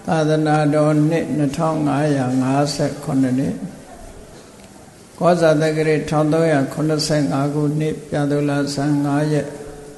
သာသနာတော်နှစ်2559နှစ်ကောဇာတက္ကရာ1385ခုနှစ်ပြာသူလဆန်း5ရက်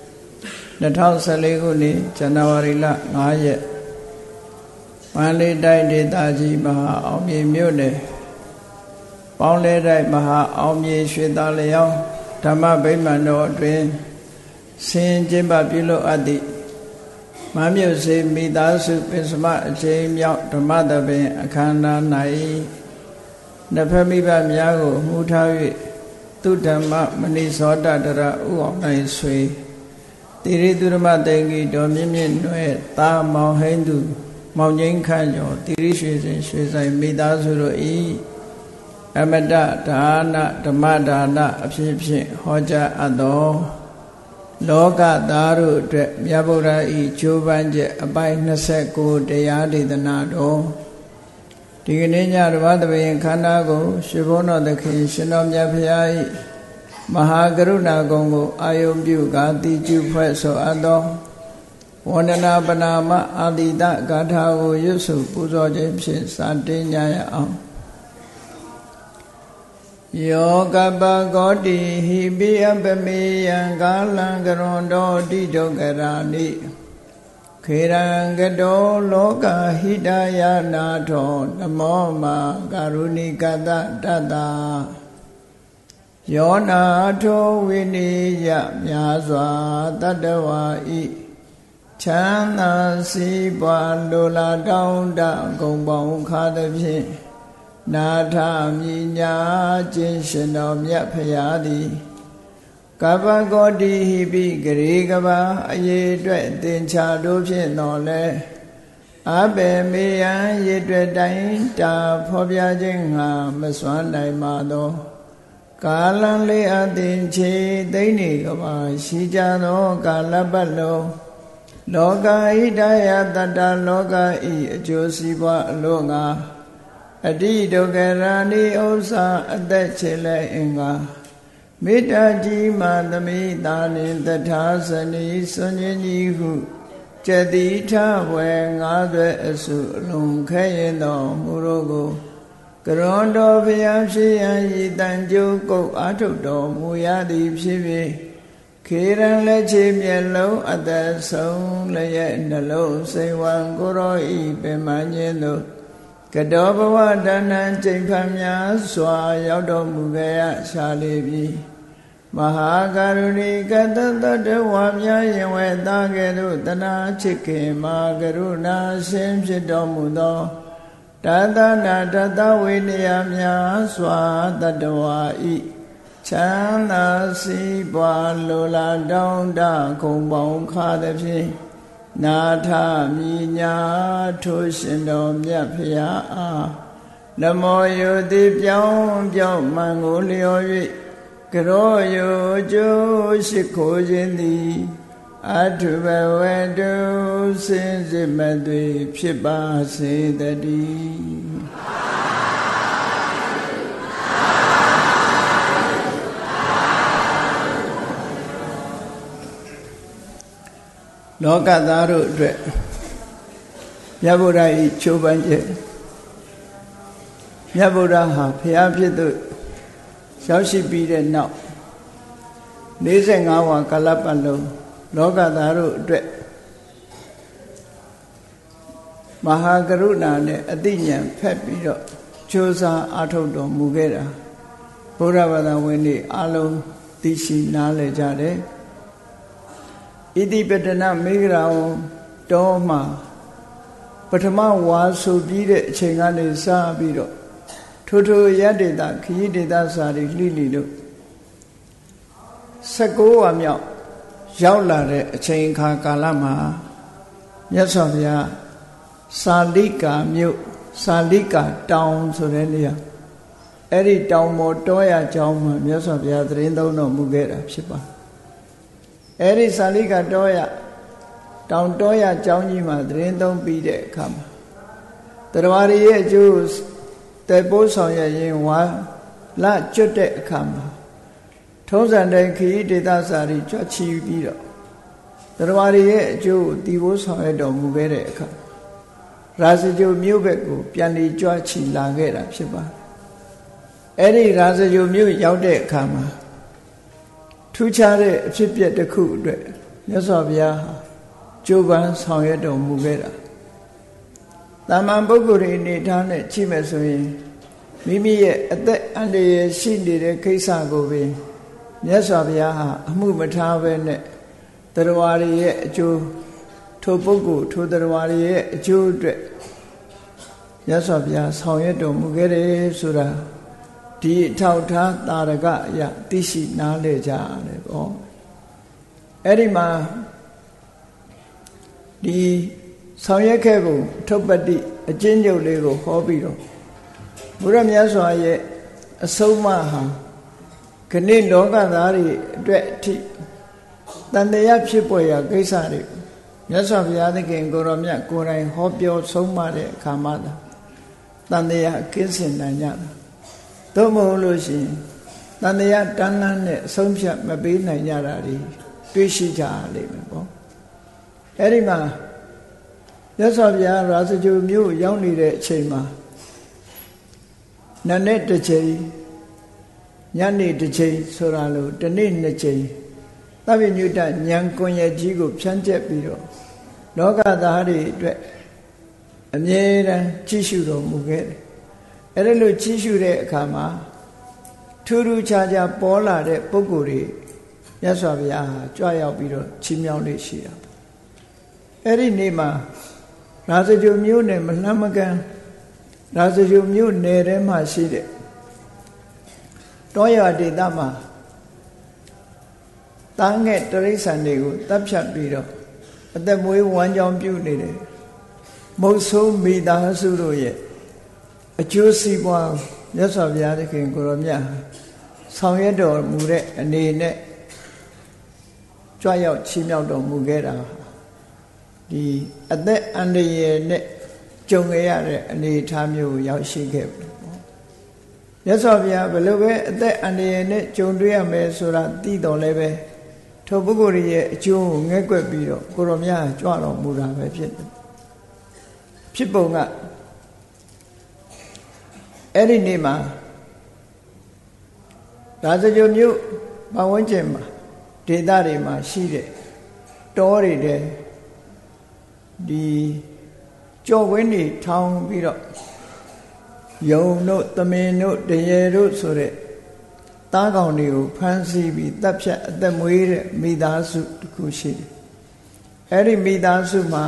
2014ခုနှစ်ဇန်နဝါရီလ5ရက်မန္တလေးတိုင်းဒေသကြီးမဟာအောင်မြေမြို့နယ်ပေါင်းလဲတိုင်းမဟာအောင်မြေရွှေသားလျောင်းဓမ္မဗိမာန်တော်အတွင်ဆင်ကျင်းပပြုလုပ်အပ်သည့်မမြုပ်စေမိသားစုပင်စမအချိန်မြောက်ဓမ္မသဘင်အခမ်းအနား၌နှစ်ဖက်မိဘများကိုမှုထား၍သူဓမ္မမဏိသောတတရဥအောင်နိုင်ဆွေတိရိသူဓမ္မတေင်္ဂီတော်မြင့်မြင့်နွယ်တာမောင်ဟိန်းသူမောင်ငိမ့်ခန့်ကျော်တိရိရွှေစဉ်ရွှေဆိုင်မိသားစုတို့ဤအမတဒါနဓမ္မဒါနအဖြစ်ဖြင့်ဟောကြားအပ်သောလောကသားတို့အတွက်မြတ်ဗုဒ္ဓဤကျိုးပန်းချက်အပိုင်း29တရားဒေသနာတော်ဒီကနေ့ညဓမ္မသဘင်ခန္ဓာကိုရှင်ဘုန်းတော်သခင်ရှင်တော်မြတ်ဖရာဤမဟာကရုဏာဂုဏ်ကိုအာယုံပြုကာတိကျုဖွဲ့ဆိုအပ်သောဝန္ဒနာပနာမအာတိတဂါထာကိုရွတ်ဆိုပူဇော်ခြင်းဖြင့်စတင်ကြရအောင်ယောကပကောတိဟိပိအပမေယံကာလံကရွန်တောတိဒုက္ခရာနိခေရံကတောလောကဟိတယနာထောနမောမာကာရုဏိကတတတယောနာထောဝိနိယမြာစွာတတဝါဤချမ်းသာစီးပွားလိုလားတောင်းတဂုံပေါင်းခါသည်ဖြင့်နာထမြညာခြင်းရှင်တော်မြတ်ဖရာသည်ကပ္ပကောတိဟိပိဂရေကဘာအရေအတွက်သင်္ချာတို့ဖြင့်တော်လဲအဘေမေယံရေအတွက်တိုင်းတာဖော်ပြခြင်းငါမစွမ်းနိုင်ပါသောကာလံလေးအသင်ချေသိမ့်နေကဘာရှိကြသောကာလပတ်လုံးလောကဣဒယတတ္တလောကဤအကျိုးစီးပွားအလို့ငါအတိဒုက္ခရာနိဥစ္စာအသက်ချေလဲအင်္ဂါမေတ္တာကြီးမှသမိတာနှင့်တထာဇနီစွန်ခြင်းကြီးဟုကျတိထဝေငါးသွဲအစုအလုံးခဲရင်တော်မူတို့ကိုကရွန်တော်ဘုရားဖြစ်ရန်ဤတန်ကြိုးကုတ်အာထုတ်တော်မူရသည်ဖြစ်၍ခေရန်လက်ချေမျက်လုံးအသက်ဆုံးလည်းရဲ့နှလုံးစိတ်ဝံကိုရောဤပင်မခြင်းတို့ကတောဘဝတဏ္ဏကျိန်ဖန်များစွာရောက်တော်မူခဲ့ရရှာလေပြီမဟာကရုဏီကတတတဝါများရင်ဝဲသားကဲ့သို့တနာချစ်ခင်မာကရုဏာရှင်ဖြစ်တော်မူသောတသနာတတဝိနည်းများစွာတတဝါဤချမ်းသာစီးပွားလိုလားတောင်းတဂုံပေါင်းခါသည်ဖြင့်နာထမြညာထိုရှင်တော်မြတ်ဖရာအားနမောယုတိပြောင်းပြောင်းမှန်ကိုလျော်၍ကရောယုကျိုးရှိခိုးခြင်းသည်အထုဘဝတုစင်စစ်မသွေဖြစ်ပါစေတည်းလောကသားတို့အတွက်မြတ်ဗုဒ္ဓ၏ချိုးပန်းချက်မြတ်ဗုဒ္ဓဟာဘုရားဖြစ်သူရောက်ရှိပြီးတဲ့နောက်45ဝါကာလပတ်လုံးလောကသားတို့အတွက်မဟာကရုဏာနဲ့အသိဉာဏ်ဖက်ပြီးတော့ကြိုးစားအားထုတ်တော်မူခဲ့တာဘုရားဘာသာဝင်တွေအလုံးသိရှိနားလည်ကြတယ်ဣတိပတနာမေဂရာဝတောမှာပထမဝါဆိုပြီးတဲ့အချိန်ကနေစပြီးတော့ထိုထိုရတ္တေတာခရီးဒေတာစာတွေလှိလိလို့19ဝါမြောက်ရောက်လာတဲ့အချိန်အခါကာလမှာမြတ်စွာဘုရားစာလိကာမြို့စာလိကာတောင်ဆိုတဲ့နေရာအဲ့ဒီတောင်ပေါ်တောရကျောင်းမှာမြတ်စွာဘုရားသရင်သုံးတော်မူခဲ့တာဖြစ်ပါအဲ့ဒီစာလိကတောရတောင်တောရကျောင်းကြီးမှာသတင်းသုံးပြီးတဲ့အခါမှာတရားရည်ရဲ့အကျိုးတေပိုးဆောင်ရရင်ဝါလကျွတ်တဲ့အခါမှာထုံးစံတိုင်းခရီးဒေသစာရီကြွချီပြီးတော့တရားရည်ရဲ့အကျိုးကိုတည်ဖို့ဆောင်ရတော်မူခဲ့တဲ့အခါရာဇဂြိုလ်မြို့ဘက်ကိုပြန်လည်ကြွချီလာခဲ့တာဖြစ်ပါတယ်အဲ့ဒီရာဇဂြိုလ်မြို့ရောက်တဲ့အခါမှာထူးခြားတဲ့အဖြစ်အပျက်တစ်ခုအတွက်မြတ်စွာဘုရားဟာကြိုးပမ်းဆောင်ရွက်တော်မူခဲ့တာတာမန်ပုဂ္ဂိုလ်တွေအနေထားနဲ့ကြည့်မယ်ဆိုရင်မိမိရဲ့အသက်အန္တရာယ်ရှိနေတဲ့ကိစ္စကိုပင်မြတ်စွာဘုရားဟာအမှုမထားဘဲနဲ့တရားဝါတွေရဲ့အကျိုးထိုပုဂ္ဂိုလ်ထိုတရားဝါတွေရဲ့အကျိုးအတွက်မြတ်စွာဘုရားဆောင်ရွက်တော်မူခဲ့တယ်ဆိုတာဒီအထောက်ထားတာရကအရာသိရှိနားလည်ကြရတယ်ပေါ့အဲ့ဒီမှာဒီဆောင်ရွက်ခဲ့ပုံထုပ္ပတ္တိအကျဉ်းချုပ်လေးကိုဟောပြီးတော့ဘုရားမြတ်စွာရဲ့အဆုံးအမဟာခဏလောကသားတွေအတွက်အထိတန်တရားဖြစ်ပေါ်ရာကိစ္စတွေမြတ်စွာဘုရားသခင်ကိုရောမြတ်ကိုယ်တိုင်ဟောပြောဆုံးမတဲ့အခါမှာတန်တရားကင်းစင်နိုင်ကြတာသို့မဟုတ်လို့ရှိရင်တန်တရားတန်းလန်းနဲ့အဆုံးဖြတ်မပေးနိုင်ကြတာတွေ့ရှိကြလိမ့်မယ်ပေါ့အဲ့ဒီမှာမြတ်စွာဘုရားရာဇဂြိုလ်မြို့ရောက်နေတဲ့အချိန်မှာနနေ့တစ်ချိန်ညနေတစ်ချိန်ဆိုတာလို့တစ်နေ့နှစ်ချိန်သဗ္ဗညုတဉာဏ်ကွန်ရက်ကြီးကိုဖြန့်ကျက်ပြီးတော့လောကသားတွေအတွက်အမြဲတမ်းကြည့်ရှုတော်မူခဲ့တယ်အဲ့ဒါလို့ကြည့်ရှုတဲ့အခါမှာထူးထူးခြားခြားပေါ်လာတဲ့ပုဂ္ဂိုလ်တွေမြတ်စွာဘုရားဟာကြွရောက်ပြီးတော့ချီးမြှောက်လေးရှိတာအဲ့ဒီနေ့မှာရာဇဂြိုလ်မြို့နယ်မလှမ်းမကမ်းရာဇဂြိုလ်မြို့နယ်ထဲမှာရှိတဲ့တောရွာဒေသမှာတန်းငဲ့တရိစ္ဆာန်တွေကိုတပ်ဖြတ်ပြီးတော့အသက်မွေးဝမ်းကြောင်းပြုနေတယ်မုတ်ဆိုးမိသားစုတို့ရဲ့အကျိုးစီးပွားမြတ်စွာဘုရားသခင်ကိုရောမြတ်ဆောင်ရွက်တော်မူတဲ့အနေနဲ့ကြွရောက်ချီးမြှောက်တော်မူခဲ့တာဒီအသက်အန္တရာယ်နဲ့ကြုံရတဲ့အနေအထားမျိုးကိုရောက်ရှိခဲ့ပြီပေါ့မြတ်စွာဘုရားဘယ်လိုပဲအသက်အန္တရာယ်နဲ့ကြုံတွေ့ရမယ်ဆိုတာသိတော်လည်းပဲထိုပုဂ္ဂိုလ်ရဲ့အကျိုးကိုငဲ့ကွက်ပြီးတော့ကိုရောမြတ်ကြွတော်မူတာပဲဖြစ်တယ်ဖြစ်ပုံကအဲ့ဒီနေ့မှာရာဇဂြိုလ်မြို့ပတ်ဝန်းကျင်မှာဒေသတွေမှာရှိတဲ့တောတွေတဲ့ဒီကြော်ဝင်းတွေထောင်ပြီးတော့ယုံတို့သမင်တို့တရေတို့ဆိုတဲ့သားကောင်တွေကိုဖမ်းဆီးပြီးတပ်ဖြတ်အသက်မွေးတဲ့မိသားစုတစ်ခုရှိတယ်အဲ့ဒီမိသားစုမှာ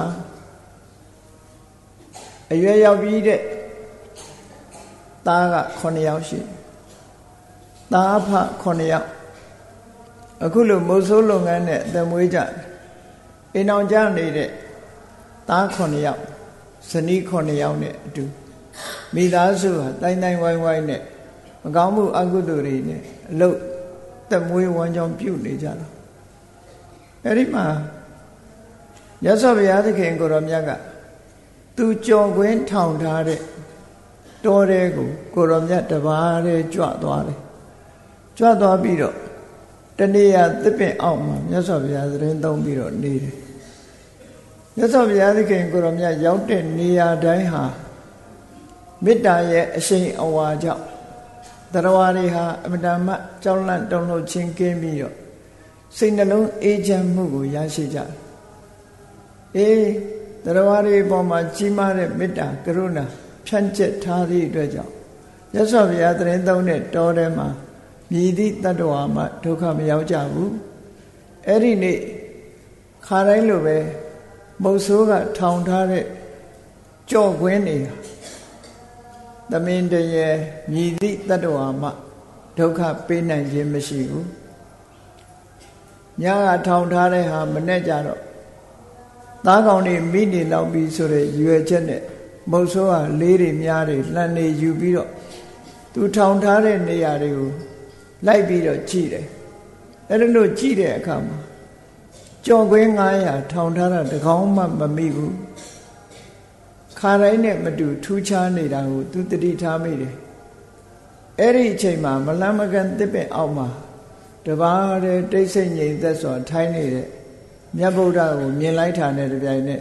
အရွယ်ရောက်ပြီးတဲ့သားက9ယောက်ရှိတယ်သားဖ9ယောက်အခုလိုမိုးဆိုးလုပ်ငန်းနဲ့အသက်မွေးကြအိမ်အောင်ကြနေတဲ့သား9ယောက်ဇနီး9ယောက်နဲ့အတူမိသားစုဟာတိုင်းတိုင်းဝိုင်းဝိုင်းနဲ့မကောင်းမှုအကုသိုလ်တွေနဲ့အလုတ်သက်မွေးဝမ်းကြောင်းပြုနေကြတာအဲ့ဒီမှာမြတ်စွာဘုရားသခင်ကိုရောမြတ်ကသူကြော်ခွင်းထောင်ထားတဲ့တောထဲကိုရောမြတ်တပါးတည်းကြွသွားတယ်ကြွသွားပြီးတော့တနေ့ရသစ်ပင်အောက်မှာမြတ်စွာဘုရားသတင်းသုံးပြီးတော့နေတယ်မြတ်စွာဘုရားသခင်ကိုရောမြတ်ရောက်တဲ့နေရာတိုင်းဟာမေတ္တာရဲ့အရှိန်အဝါကြောင့်တရားဝါတွေဟာအမတမကြောက်လန့်တုန်လှုပ်ခြင်းကင်းပြီးတော့စိတ်နှလုံးအေးချမ်းမှုကိုရရှိကြတယ်တရားဝါတွေပေါ်မှာကြီးမားတဲ့မေတ္တာကရုဏာဖြန့်ကျက်ထားသည့်အတွက်ကြောင့်မြတ်စွာဘုရားသတင်းသုံးတဲ့တောထဲမှာမြည်သည့်တတ္တဝါမှဒုက္ခမရောက်ကြဘူးအဲ့ဒီနေ့ခါတိုင်းလိုပဲမုတ်ဆိုးကထောင်ထားတဲ့ကြော့ခွင်းနေသမင်တရေမြည်သည့်တတ္တဝါမှဒုက္ခပေးနိုင်ခြင်းမရှိဘူးညကထောင်ထားတဲ့ဟာမနဲ့ကြတော့သားကောင်တွေမိနေလောက်ပြီဆိုတဲ့ရွယ်ချက်နဲ့မုတ်ဆိုးကလေးတွေများတွေလှန်နေယူပြီးတော့သူထောင်ထားတဲ့နေရာတွေကိုလိုက်ပြီးတော့ကြည့်တယ်အဲ့ဒါလို့ကြည့်တဲ့အခါမှာကြော်ခွင်း900ထောင်ထားတာတကောင်မှမမိဘူးခါတိုင်းနဲ့မတူထူးခြားနေတာကိုသူတတိထားမိတယ်အဲ့ဒီအချိန်မှာမလန်းမကန်တစ်ပင်အောက်မှာတပါးတဲ့တိတ်ဆိတ်ငြိမ်သက်စွာထိုင်းနေတဲ့မြတ်ဗုဒ္ဓကိုမြင်လိုက်တာနဲ့တပြိုင်နက်သူ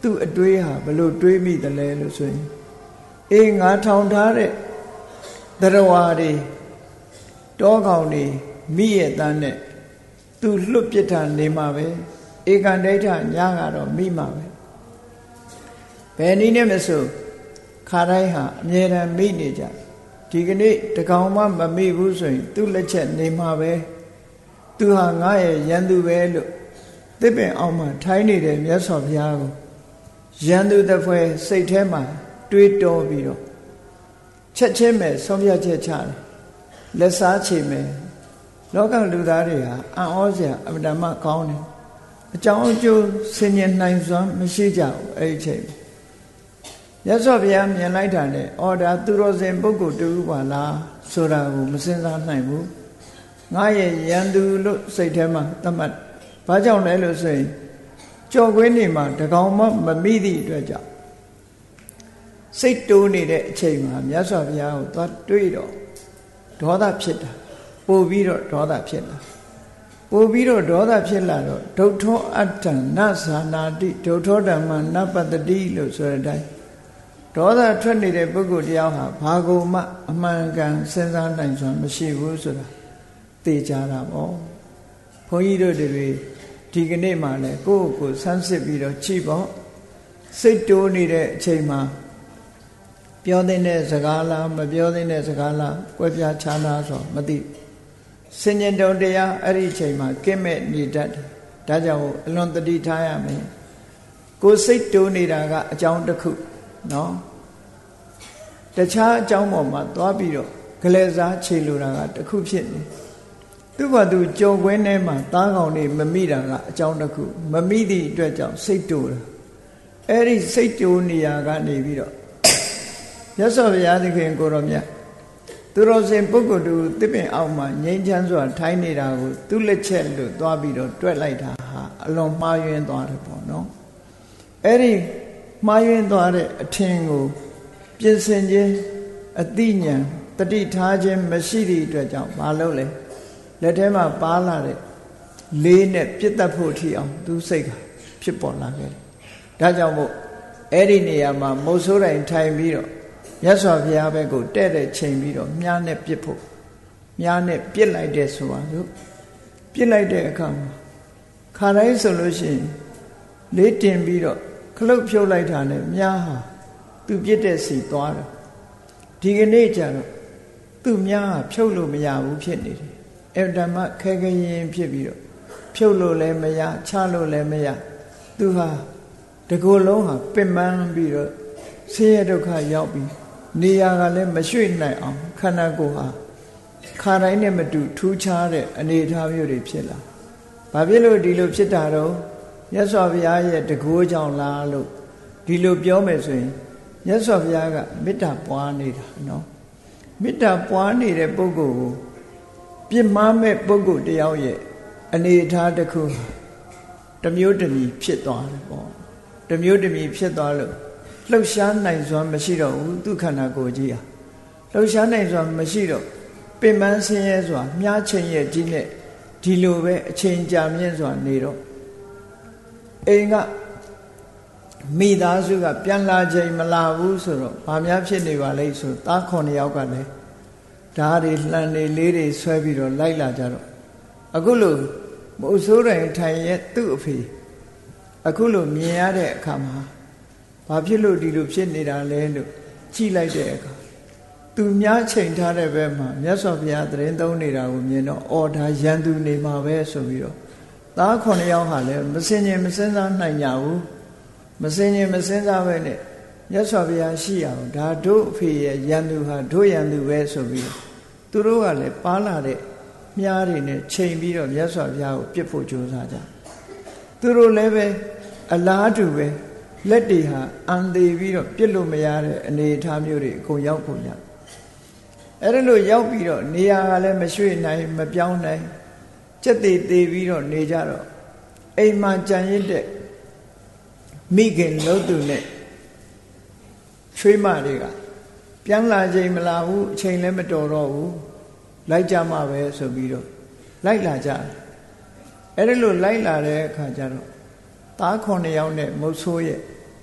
သူ့အတွေးဟာဘလို့တွေးမိတယ်လဲလို့ဆိုရင်အေးငါထောင်ထားတဲ့သရဝါတွေတောကောင်တွေမိရဲ့တန်းနဲ့သူလွတ်ပစ်တာနေမှာပဲဧကန္ဒိဋ္ဌညကတော့မိမှာပဲဘယ်နည်းနဲ့မဆိုခါတိုင်းဟာအမြဲတမ်းမိနေကြဒီကနေ့တကောင်မှမမိဘူးဆိုရင်သူ့လက်ချက်နေမှာပဲသူဟာငါရဲ့ရန်သူပဲလို့သစ်ပင်အောင်မှထိုင်းနေတဲ့မြတ်စွာဘုရားကိုရန်သူတစ်ဖွဲစိတ်ထဲမှာတွေးတောပြီးတော့ချက်ချင်းပဲဆုံးဖြတ်ချက်ချတယ်လက်စားချေမယ်လောကလူသားတွေဟာအံ့ဩစရာအမှန်တမ်းကောင်းတယ်အကြောင်းအကျိုးဆင်ញင်နိုင်စွမ်းမရှိကြဘူးအဲ့ဒီချိန်မြတ်စွာဘုရားမြင်လိုက်တာနဲ့အော်ဒါသူတော်စင်ပုဂ္ဂိုလ်တူပါလားဆိုတာကိုမစဉ်းစားနိုင်ဘူးငါရဲ့ရန်သူလို့စိတ်ထဲမှာသတ်မှတ်ဘာကြောင့်လဲလို့ဆိုရင်ကြော်ကွင်းနေမှာတကောင်မှမမိသည့်အတွက်ကြောင့်စိတ်တိုးနေတဲ့အချိန်မှာမြတ်စွာဘုရားကိုသွားတွေ့တော့ဒေါသဖြစ်တာပို့ပြီးတော့ဒေါသဖြစ်လာပို့ပြီးတော့ဒေါသဖြစ်လာတော့ဒုဋ္ဌောအတ္တနသနာတိဒုဋ္ဌောဓမ္မနပတ္တိလို့ဆိုတဲ့အတိုင်းဒေါသထွက်နေတဲ့ပုဂ္ဂိုလ်တရားဟာဘာကိုမှအမှန်ကန်စဉ်းစားနိုင်စွမ်းမရှိဘူးဆိုတာသိကြတာပေါ့ဘုန်းကြီးတို့တွေဒီကနေ့မှလည်းကိုယ့်ကိုယ်ဆန်းစစ်ပြီးတော့ကြည့်ပေါ့စိတ်တိုးနေတဲ့အချိန်မှာပြောတဲ့စကားလားမပြောတဲ့စကားလားကွဲပြားခြားနာဆိုမသိစဉ္ញတုံတရားအဲ့ဒီအချိန်မှာကင်းမဲ့နေတတ်တယ်ဒါကြောင့်အလွန်တတိထားရမယ်ကိုယ်စိတ်တိုးနေတာကအကြောင်းတစ်ခုနော်တခြားအကြောင်းပေါ်မှာသွားပြီးတော့ဂလဲစားခြေလိုတာကတစ်ခုဖြစ်နေသူ့ဘာသူကြော်ကွင်းထဲမှာသားကောင်တွေမမိတာကအကြောင်းတစ်ခုမမိသည့်အတွက်ကြောင့်စိတ်တိုးတာအဲ့ဒီစိတ်တိုးနေရာကနေပြီးတော့မြတ်စွာဘုရားသခင်ကိုတော်မြတ်သူတော်စင်ပုဂ္ဂိုလ်တူသစ်ပင်အောက်မှာငြိမ်းချမ်းစွာထိုင်းနေတာကိုသူ့လက်ချက်လို့သွားပြီးတော့တွက်လိုက်တာဟာအလွန်မှားယွင်းသွားတယ်ပေါ့နော်အဲ့ဒီမှားယွင်းသွားတဲ့အထင်ကိုပြင်ဆင်ခြင်းအသိဉာဏ်တတိထားခြင်းမရှိသည့်အတွက်ကြောင့်မလုပ်လဲလက်ထဲမှာပါလာတဲ့လေးနဲ့ပြစ်တတ်ဖို့ထီအောင်သူစိတ်ကဖြစ်ပေါ်လာခဲ့တယ်ဒါကြောင့်မို့အဲ့ဒီနေရာမှာမုတ်ဆိုးတိုင်းထိုင်ပြီးတော့မြတ်စွာဘုရားဘက်ကိုတဲ့တဲ့ချိန်ပြီးတော့မြားနဲ့ပြစ်ဖို့မြားနဲ့ပြစ်လိုက်တဲ့ဆိုပါစို့ပြစ်လိုက်တဲ့အခါမှာခါတိုင်းဆိုလို့ရှိရင်လေးတင်ပြီးတော့ခလုတ်ဖြုတ်လိုက်တာနဲ့မြားဟာသူပြစ်တဲ့စီသွားတယ်ဒီကနေ့ကျတော့သူ့မြားဟာဖြုတ်လို့မရဘူးဖြစ်နေတယ်အဲ့ဓမ္မခဲခဲရင်ဖြစ်ပြီးတော့ဖြုတ်လို့လည်းမရချလို့လည်းမရသူဟာတကိုယ်လုံးဟာပင်ပန်းပြီးတော့ဆင်းရဲဒုက္ခရောက်ပြီးနေရာကလည်းမရွှေ့နိုင်အောင်ခန္ဓာကိုယ်ဟာခါတိုင်းနဲ့မတူထူးခြားတဲ့အနေအထားမျိုးတွေဖြစ်လာဘာဖြစ်လို့ဒီလိုဖြစ်တာတော့မြတ်စွာဘုရားရဲ့တကိုးကြောင့်လားလို့ဒီလိုပြောမယ်ဆိုရင်မြတ်စွာဘုရားကမေတ္တာပွားနေတာနော်မေတ္တာပွားနေတဲ့ပုဂ္ဂိုလ်ကိုပြစ်မှားမဲ့ပုဂ္ဂိုလ်တယောက်ရဲ့အနေအထားတစ်ခုတစ်မျိုးတစ်မီဖြစ်သွားတယ်ပေါ့တစ်မျိုးတစ်မီဖြစ်သွားလို့လှုပ်ရှားနိုင်စွမ်းမရှိတော့ဘူးသူခန္ဓာကိုယ်ကြီးဟာလှုပ်ရှားနိုင်စွမ်းမရှိတော့ပင်ပန်းဆင်းရဲစွာမြားချိန်ရဲ့ကြီးနဲ့ဒီလိုပဲအချိန်ကြာမြင့်စွာနေတော့အိမ်ကမိသားစုကပြန်လာချိန်မလာဘူးဆိုတော့ဘာများဖြစ်နေပါလိမ့်ဆိုသား9ယောက်ကလည်းဓာတ်တွေလှန်တွေလေးတွေဆွဲပြီးတော့လိုက်လာကြတော့အခုလို့မုတ်ဆိုးတိုင်းထိုင်ရဲ့သူ့အဖေအခုလို့မြင်ရတဲ့အခါမှာဘာဖြစ်လို့ဒီလိုဖြစ်နေတာလဲလို့ကြည့်လိုက်တဲ့အခါသူများချိန်ထားတဲ့ဘက်မှာမြတ်စွာဘုရားသတင်းသုံးနေတာကိုမြင်တော့အော်ဒါရန်သူနေမှာပဲဆိုပြီးတော့သား9ယောက်ဟာလည်းမစင်ရင်မစင်စားနိုင်ကြဘူးမစင်ရင်မစင်စားပဲနဲ့မြတ်စွာဘုရားရှိရအောင်ဒါတို့အဖေရဲ့ရန်သူဟာတို့ရန်သူပဲဆိုပြီးတော့သူတို့ကလည်းပါလာတဲ့မြားတွေနဲ့ချိန်ပြီးတော့မြတ်စွာဘုရားကိုပြစ်ဖို့ကြိုးစားကြသူတို့လည်းပဲအလားတူပဲလက်တွေဟာအန်သေးပြီးတော့ပြစ်လို့မရတဲ့အနေအထားမျိုးတွေအကုန်ရောက်ကုန်ကြအဲ့ဒါလို့ရောက်ပြီးတော့နေရာကလည်းမရွှေ့နိုင်မပြောင်းနိုင်စက်သေးသေးပြီးတော့နေကြတော့အိမ်မှာကြံရစ်တဲ့မိခင်လို့သူနဲ့ချွေးမတွေကပြန်လာချိန်မလာဘူးအချိန်လည်းမတော်တော့ဘူးလိုက်ကြမှာပဲဆိုပြီးတော့လိုက်လာကြတယ်အဲ့ဒါလို့လိုက်လာတဲ့အခါကျတော့သား9ယောက်နဲ့မုတ်ဆိုးရဲ့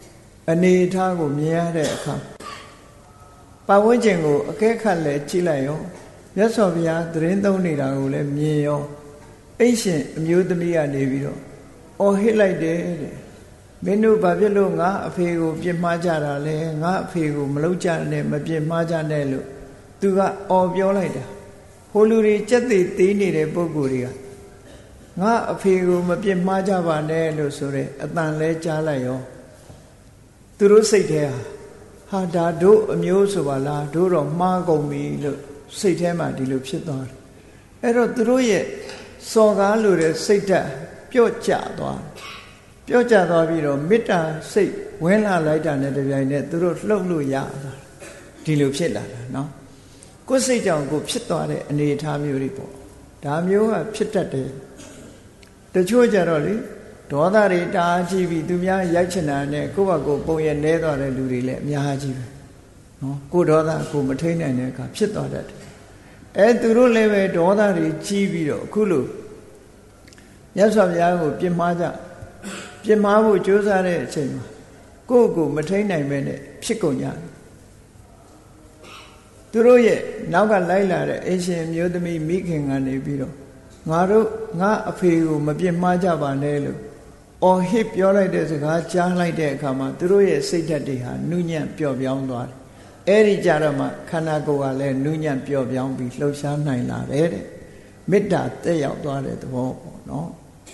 အနေထားကိုမြင်ရတဲ့အခါပတ်ဝန်းကျင်ကိုအကဲခတ်လဲကြည့်လိုက်ရောမြတ်စွာဘုရားသတင်းသုံးနေတာကိုလည်းမြင်ရောအိတ်ရှင်အမျိုးသမီးကနေပြီးတော့အော်ဟစ်လိုက်တယ်တဲ့မင်းတို့ဘာဖြစ်လို့ငါအဖေကိုပြစ်မှားကြတာလဲငါအဖေကိုမလုပ်ကြနဲ့မပြစ်မှားကြနဲ့လို့သူကအော်ပြောလိုက်တာဟိုလူတွေကြက်သေးသေးနေတဲ့ပုဂ္ဂိုလ်တွေကငါအဖေကိုမပြစ်မှားကြပါနဲ့လို့ဆိုတဲ့အတန်လဲကြားလိုက်ရောသူတို့စိတ်ထဲဟာဒါတို့အမျိုးဆိုပါလားတို့တော့မှားကုန်ပြီလို့စိတ်ထဲမှာဒီလိုဖြစ်သွားတယ်အဲ့တော့သူတို့ရဲ့စော်ကားလိုတဲ့စိတ်ဓာတ်ပျော့ကျသွားပြီးတော့မေတ္တာစိတ်ဝင်လာလိုက်တာနဲ့တပြိုင်နက်သူတို့လှုပ်လို့ရတာဒီလိုဖြစ်လာတာနော်ကိုယ်စိတ်ကြောင့်ကိုဖြစ်သွားတဲ့အနေအထားမျိုးတွေပေါ့ဒါမျိုးကဖြစ်တတ်တယ်တချို့ကြတော့လေဒေါသတွေတားကြည့်ပြီးသူများရိုက်ချင်တာနဲ့ကိုယ့်ဘာကိုပုံရနေသွားတဲ့လူတွေလည်းအများကြီးပဲနော်ကိုဒေါသကိုမထိန်နိုင်တဲ့အခါဖြစ်သွားတတ်တယ်သူတို့လည်းပဲဒေါသတွေကြီးပြီးတော့အခုလိုမြတ်စွာဘုရားကိုပြစ်မှားဖို့ကြိုးစားတဲ့အချိန်မှာကိုယ့်ကိုမထိန်နိုင်ပဲနဲ့ဖြစ်ကုန်ကြတယ်သူတို့ရဲ့နောက်ကလိုက်လာတဲ့အိရှင်မျိုးသမီးမိခင်ကနေပြီးတော့ငါအဖေကိုမပြစ်မှားကြပါနဲ့လို့အော်ဟစ်ပြောလိုက်တဲ့စကားကြားလိုက်တဲ့အခါမှာသူတို့ရဲ့စိတ်ဓာတ်တွေဟာနုညံ့ပျော့ပြောင်းသွားတယ်အဲ့ဒီကြတော့မှခန္ဓာကိုယ်ကလည်းနုညံ့ပျော့ပြောင်းပြီးလှုပ်ရှားနိုင်လာတယ်တဲ့မေတ္တာတက်ရောက်သွားတဲ့သဘောပေါ့နော်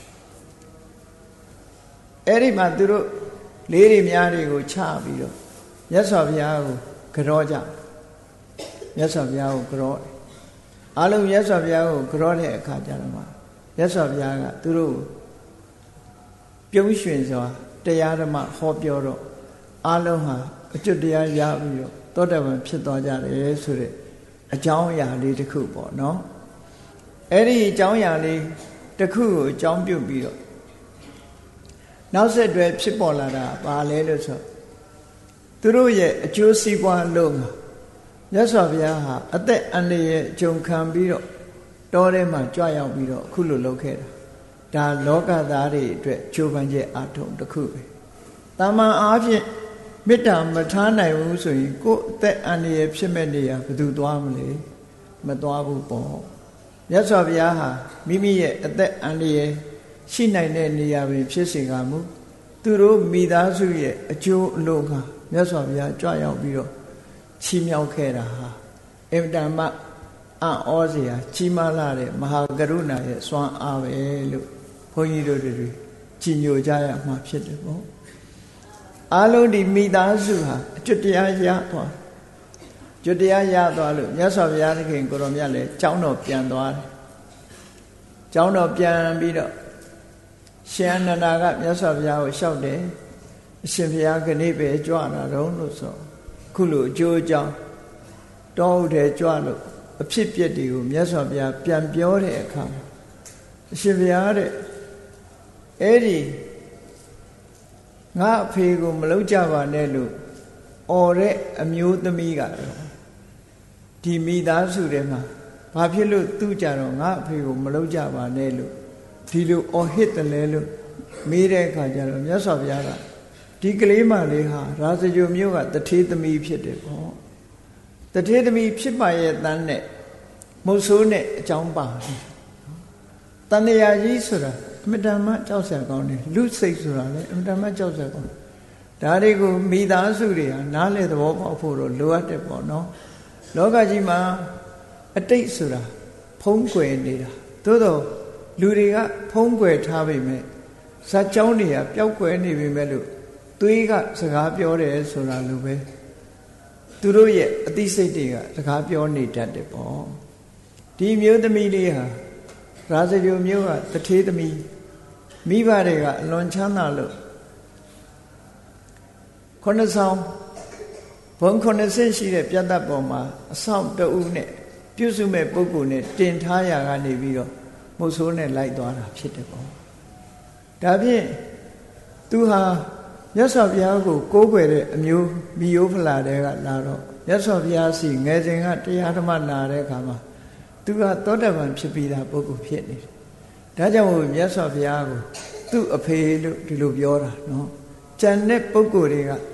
အဲ့ဒီမှာသူတို့လေးတွေများတွေကိုချပြီးတော့မြတ်စွာဘုရားကိုကြောကြမြတ်စွာဘုရားကိုကြောအားလုံးမြတ်စွာဘုရားကိုကြောတဲ့အခါကျတော့မှမြတ်စွာဘုရားကသူတို့ပြုံးရွှင်စွာတရားဓမ္မဟောပြောတော့အားလုံးဟာအကျွတ်တရားရပြီးတော့သောတပန်ဖြစ်သွားကြတယ်ဆိုတဲ့အကြောင်းအရာလေးတစ်ခုပေါ့နော်အဲ့ဒီအကြောင်းအရာလေးတစ်ခုကိုအကြောင်းပြုပြီးတော့နောက်ဆက်တွဲဖြစ်ပေါ်လာတာဘာလဲလို့ဆိုသူတို့ရဲ့အကျိုးစီးပွားလုံးမြတ်စွာဘုရားဟာအသက်အန္တရာယ်ကြုံခံပြီးတော့တောထဲမှာကြွရောက်ပြီးတော့အခုလိုလုပ်ခဲ့တာဒါလောကသားတွေအတွက်ကြိုးပမ်းချက်အထုံတစ်ခုပဲတာမန်အားဖြင့်မေတ္တာမထားနိုင်ဘူးဆိုရင်ကိုယ်အသက်အန္တရာယ်ဖြစ်မဲ့နေရဘယ်သူသွားမလဲမသွားဘူးပေါ့မြတ်စွာဘုရားဟာမိမိရဲ့အသက်အန္တရာယ်ရှိနိုင်တဲ့နေရာပင်ဖြစ်စေကမူသူတို့မိသားစုရဲ့အကျိုးအလို့ကမြတ်စွာဘုရားကြွရောက်ပြီးတော့ချီးမြှောက်ခဲ့တာဟာအင်တန်မှအံ့ဩစရာကြီးမားလာတဲ့မဟာကရုဏာရဲ့စွမ်းအားပဲလို့ဘုန်းကြီးတို့တွေကြီးညိုကြရမှာဖြစ်တယ်ပေါ့အားလုံးဒီမိသားစုဟာအကျွတ်တရားရသွားကျွတ်တရားရသွားလို့မြတ်စွာဘုရားသခင်ကိုရောမြတ်လည်းကျောင်းတော်ပြန်သွားတယ်ကျောင်းတော်ပြန်ပြီးတော့ရှင်အနန္ဒာကမြတ်စွာဘုရားကိုလျှောက်တယ်အရှင်ဘုရားခဏိပဲကြွလာတော့လို့ဆိုခုလိုအကျိုးအကြောင်းတောဟုတ်တယ်ကြွလို့အဖြစ်ပြက်တွေကိုမြတ်စွာဘုရားပြန်ပြောတဲ့အခါအရှင်ဘုရားတဲ့အဲ့ဒီငါအဖေကိုမလုပ်ကြပါနဲ့လို့အော်တဲ့အမျိုးသမီးကတော့ဒီမိသားစုထဲမှာဘာဖြစ်လို့သူ့ကြတော့ငါအဖေကိုမလုပ်ကြပါနဲ့လို့ဒီလိုအော်ဟစ်တယ်လဲလို့မေးတဲ့အခါကျတော့မြတ်စွာဘုရားကဒီကလေးမလေးဟာရာဇဂိုမျိုးကတထေးသမီးဖြစ်တယ်ပေါ့တထေးသမီးဖြစ်ပါရဲ့တန်းနဲ့မုတ်ဆိုးနဲ့အကြောင်းပါတယ်တန်တရာကြီးဆိုတာအမတန်မှကြောက်စရာကောင်းတယ်လူစိတ်ဆိုတာလည်းအမတန်မှကြောက်စရာကောင်းဒါတွေကိုမိသားစုတွေဟာနားလေသဘောပေါက်ဖို့တော့လိုအပ်တယ်ပေါ့နော်လောကကြီးမှာအတိတ်ဆိုတာဖုံးကွယ်နေတာသို့တော့လူတွေကဖုံးကွယ်ထားပေမဲ့ဇာတ်ကြောင်းတွေကပျောက်ကွယ်နေပေမဲ့လို့သွေးကစကားပြောတယ်ဆိုတာလိုပဲသူတို့ရဲ့အသိစိတ်တွေကစကားပြောနေတတ်တယ်ပေါ့ဒီမျိုးသမီးလေးဟာရာဇဂိုမျိုးကတထေးသမီးမိဘတွေကအလွန်ချမ်းသာလို့ခုနှစ်ဆောင်ဘုံ90ရှိတဲ့ပြတ်သက်ပေါ်မှာအဆောင်တအုပ်နဲ့ပြုစုမဲ့ပုဂ္ဂိုလ်နဲ့တင်ထားရာကနေပြီးတော့မုတ်ဆိုးနဲ့လိုက်သွားတာဖြစ်တယ်ပေါ့ဒါဖြင့်သူဟာမြတ်စွာဘုရားကိုကိုးကွယ်တဲ့အမျိုးမိယိုးဖလာတဲ့ကလာတော့မြတ်စွာဘုရားစီငယ်စဉ်ကတရားဓမ္မနာတဲ့အခါမှာသူကသောတပန်ဖြစ်ပြီးသားပုဂ္ဂိုလ်ဖြစ်နေတယ်ဒါကြောင့်မို့မြတ်စွာဘုရားကိုသူ့အဖေလို့ဒီလိုပြောတာနော်ကျန်တဲ့ပုဂ္ဂိုလ်တွေက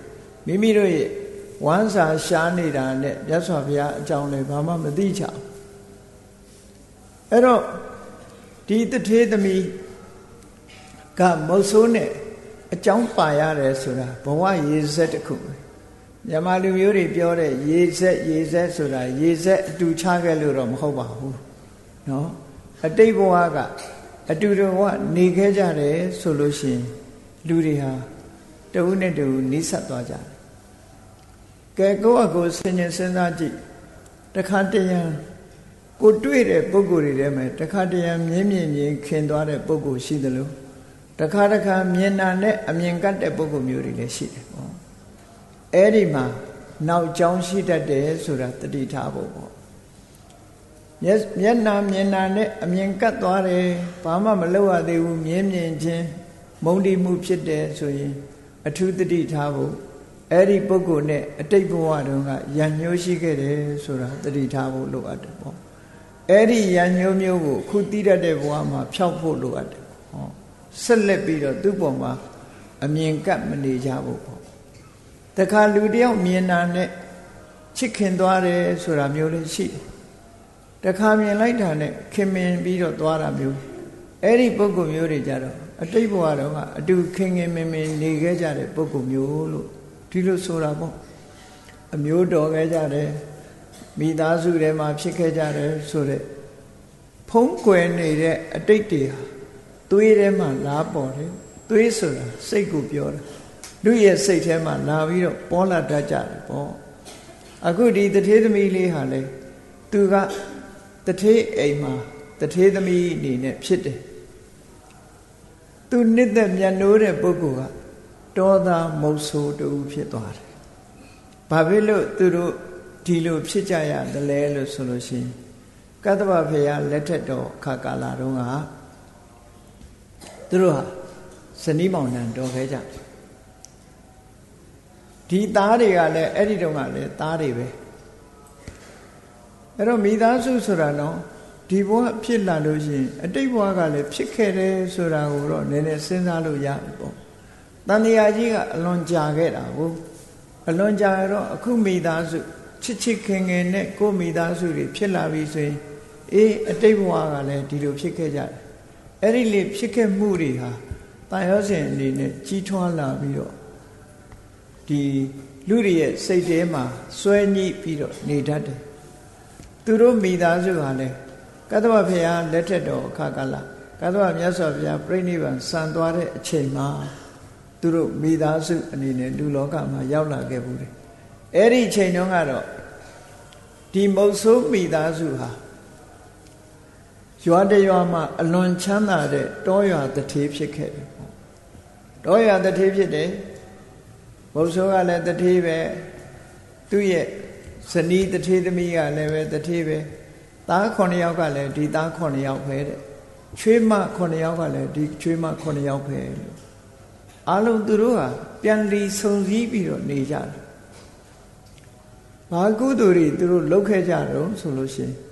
မိမိတို့ရဲ့ဝမ်းစာရှားနေတာနဲ့မြတ်စွာဘုရားအကြောင်းလည်းဘာမှမသိချဘူးအဲ့တော့ဒီတထေးသမီးကမုတ်ဆိုးနဲ့အကြောင်းပါရတယ်ဆိုတာဘဝရေစက်တစ်ခုမြန်မာလူမျိုးတွေပြောတဲ့ရေစက်ဆိုတာရေစက်အတူချခဲ့လို့တော့မဟုတ်ပါဘူးနော်အတိတ်ဘဝကအတူတူကနေခဲ့ကြတယ်ဆိုလို့ရှိရင်လူတွေဟာတဝုနဲ့တဝုနီးစပ်သွားကြတယ်ကဲကိုယ့်အကိုစဉ်းကျင်စဉ်းစားကြည့်တခါတရံကိုတွေ့တဲ့ပုဂ္ဂိုလ်တွေထဲမှာတခါတရံမြင်းခင်သွားတဲ့ပုဂ္ဂိုလ်ရှိသလိုတခါမြင်နာနဲ့အမြင်ကတ်တဲ့ပုဂ္ဂိုလ်မျိုးတွေလည်းရှိတယ်ပေါ့အဲ့ဒီမှာနောက်ကြောင်းရှိတတ်တယ်ဆိုတာတတိထားဖို့ပေါ့မျက်နာမြင်နာနဲ့အမြင်ကတ်သွားတယ်ဘာမှမလုပ်ရသေးဘူးမြင်ချင်းမုန်းတိမှုဖြစ်တယ်ဆိုရင်အထူးတတိထားဖို့အဲ့ဒီပုဂ္ဂိုလ်နဲ့အတိတ်ဘဝတုန်းကယဉ်ညိုးရှိခဲ့တယ်ဆိုတာတတိထားဖို့လိုအပ်တယ်ပေါ့အဲ့ဒီယဉ်ညိုးမျိုးကိုခုတိရတဲ့ဘဝမှာဖျောက်ဖို့လိုအပ်တယ်ဟောဆက်လက်ပြီးတော့သူ့ပုံမှာအမြင်ကပ်မနေကြဘူးပေါ့တခါလူတယောက်မြင်တာနဲ့ချစ်ခင်သွားတယ်ဆိုတာမျိုးလည်းရှိတယ်တခါမြင်လိုက်တာနဲ့ခင်မင်ပြီးတော့သွားတာမျိုးအဲ့ဒီပုဂ္ဂိုလ်မျိုးတွေကြတော့အတိတ်ဘဝတုန်းကအတူခင်မင်နေခဲ့ကြတဲ့ပုဂ္ဂိုလ်မျိုးလို့ဒီလိုဆိုတာပေါ့အမျိုးတော်ခဲ့ကြတယ်မိသားစုထဲမှာဖြစ်ခဲ့ကြတယ်ဆိုတဲ့ဖုံးကွယ်နေတဲ့အတိတ်တွေဟာသွေးထဲမှာလာပေါ်တယ်သွေးဆိုတာစိတ်ကိုပြောတာလူရဲ့စိတ်ထဲမှာလာပြီးတော့ပေါ်လာတတ်ကြတယ်ပေါ့အခုဒီတထေးသမီးလေးဟာလေသူကတထေးအိမ်မှာတထေးသမီးအနေနဲ့ဖြစ်တယ်သူနှစ်သက်မြတ်နိုးတဲ့ပုဂ္ဂိုလ်ကတောသားမုတ်ဆိုးတူဖြစ်သွားတယ်ဘာဖြစ်လို့သူတို့ဒီလိုဖြစ်ကြရတယ်လဲလို့ဆိုလို့ရှိရင်ကတ္တဗဘုရားလက်ထက်တော်အခါကာလတုန်းကသူတို့ဟာဇနီးမောင်နှံတော်ခဲ့ကြဒီသားတွေကလည်းအဲ့ဒီတုန်းကလည်းသားတွေပဲအဲ့တော့မိသားစုဆိုတာတော့ဒီဘဝဖြစ်လာလို့ရှိရင်အတိတ်ဘဝကလည်းဖြစ်ခဲ့တယ်ဆိုတာကိုတော့နည်းနည်းစဉ်းစားလို့ရတယ်ပေါ့တန်တရားကြီးကအလွန်ကြာခဲ့တာကိုအလွန်ကြာတော့အခုမိသားစုချစ်ခင်နဲ့ကိုမိသားစုတွေဖြစ်လာပြီဆိုရင်အေးအတိတ်ဘဝကလည်းဒီလိုဖြစ်ခဲ့ကြတယ်အဲ့ဒီလေဖြစ်ခဲ့မှုတွေဟာတာယောဇဉ်အနေနဲ့ကြီးထွားလာပြီးတော့ဒီလူတွေရဲ့စိတ်ထဲမှာစွဲညှိပြီးတော့နေတတ်တယ်သူတို့မိသားစုဟာလည်းကတ္တဗဘုရားလက်ထက်တော်အခါကလာကတ္တဗမြတ်စွာဘုရားပြိဋိဘံစံသွားတဲ့အချိန်မှာသူတို့မိသားစုအနေနဲ့လူလောကမှာရောက်လာခဲ့ဘူးတယ်အဲ့ဒီအချိန်တုန်းကတော့ဒီမုတ်ဆိုးမိသားစုဟာရွာတရွာမှာအလွန်ချမ်းသာတဲ့တောရွာတထေးဖြစ်ခဲ့တယ်ပေါ့တောရွာတထေးဖြစ်တယ်မုတ်ဆိုးကလည်းတထေးပဲသူ့ရဲ့ဇနီးတထေးသမီးကလည်းပဲတထေးပဲသား9ယောက်ကလည်းဒီသား9ယောက်ပဲတဲ့ချွေးမ9ယောက်ကလည်းဒီချွေးမ9ယောက်ပဲလို့အားလုံးသူတို့ဟာပြန်လီဆုံစည်းပြီးတော့နေကြတယ်ဘာကုသိုလ်တွေသူတို့လုပ်ခဲ့ကြတော့ဆိုလို့ရှိရင်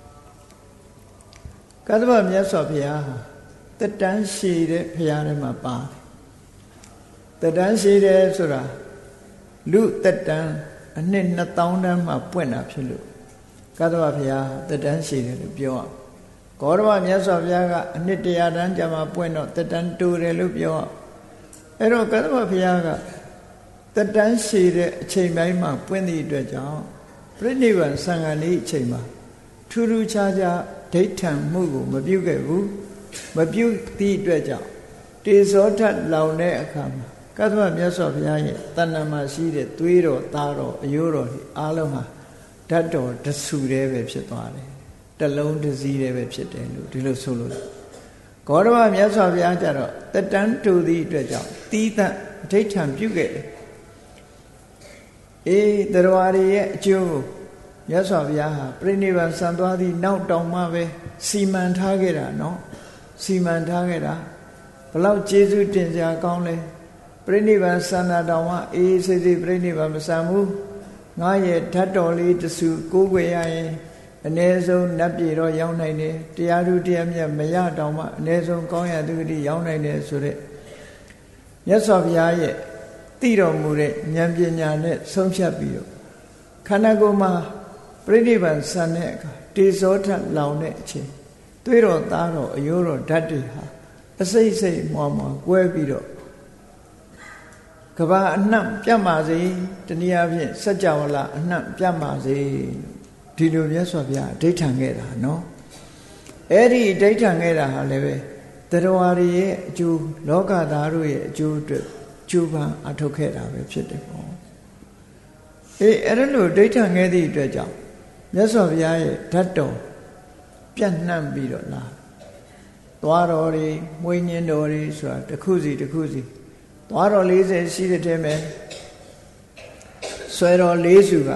ကတ္တဗမြတ်စွာဘုရားဟာတက်တန်းရှည်တဲ့ဘုရားထဲမှာပါတယ်တက်တန်းရှည်တယ်ဆိုတာလူတက်တန်းအနှစ်2000တန်းမှာပွင့်တာဖြစ်လို့ကတ္တဗဘုရားတက်တန်းရှည်တယ်လို့ပြောအောင်ဂေါရမမြတ်စွာဘုရားကအနှစ်100တန်းကြာမှပွင့်တော့တက်တန်းတိုးတယ်လို့ပြောအောင်အဲ့တော့ကတ္တဗဘုရားကတက်တန်းရှည်တဲ့အချိန်ပိုင်းမှာပွင့်သည့်အတွက်ကြောင့်ပြိဋိဘံစံဃာလေးအချိန်မှာထူးထူးခြားခြားဒိဋ္ဌံမှုကိုမပြုခဲ့ဘူးမပြုသည့်အတွက်ကြောင့်တေဇောထလောင်တဲ့အခါမှာကတ္တဗမြတ်စွာဘုရားရဲ့တဏ္ဍာမှာရှိတဲ့သွေးတော်သားတော်အယိုးတော်ဒီအားလုံးဟာဓာတ်တော်တဆူတည်းပဲဖြစ်သွားတယ်တလုံးတစည်းတည်းပဲဖြစ်တယ်လို့ဒီလိုဆိုလို့ဂေါရမမြတ်စွာဘုရားကျတော့တက်တန်းတူသည့်အတွက်ကြောင့်တီးသန့်ဒိဋ္ဌံပြုခဲ့တယ်အေးတရားရရဲ့အကျိုးကိုမြတ်စွာဘုရားဟာပြိဋိဘံစံသွားသည့်နောက်တောင်မှပဲစီမံထားခဲ့တာနော်စီမံထားခဲ့တာဘလောက်ကျေးဇူးတင်စရာကောင်းလဲပြိဋိဘံစံတာတောင်မှအေးစိတ်စိတ်ပြိဋိဘံမစံဘူးငါရဲ့ဓာတ်တော်လေးတဆူကိုးကွယ်ရရင်အ ਨੇ ဆုံးနတ်ပြည်တော့ရောက်နိုင်တယ်တရားသူတရားမြတ်မရတောင်မှအ ਨੇ ဆုံးကောင်းရသူတိရောက်နိုင်တယ်ဆိုတဲ့မြတ်စွာဘုရားရဲ့သိတော်မူတဲ့ဉာဏ်ပညာနဲ့ဆုံးဖြတ်ပြီးတော့ခန္ဓာကိုယ်မှာပြိဋိဘံဆန်တဲ့အခါတေဇောထလောင်တဲ့အချိန်သွေးတော်သားတော်အယိုးတော်ဓာတ်တွေဟာအစိတ်စိတ်မွားမွားကွဲပြီးတော့ကဘာအနှံ့ပြတ်ပါစေတနည်းအားဖြင့်စัจ java လအနှံ့ပြတ်ပါစေဒီလိုမြတ်စွာဘုရားအဓိဋ္ဌာန်ခဲ့တာနော်အဲ့ဒီအဓိဋ္ဌာန်ခဲ့တာဟာလည်းပဲတရားရည်ရဲ့အကျိုးလောကသားတို့ရဲ့အကျိုးအတွက်ကျိုးပန်းအထောက်ခဲ့တာပဲဖြစ်တယ်ပေါ့အဲ့ဒါလိုအဓိဋ္ဌာန်ခဲ့သည့်အတွက်ကြောင့်မြတ်စွာဘုရားရဲ့ဓာတ်တော်ပြန့်နှံ့ပြီးတော့လာသွားတော်တွေမွေးညင်းတော်တွေဆိုတာတစ်ခုစီတစ်ခုစီသွားတော်40ရှိတဲ့ထဲမှာဆွဲတော်4စုက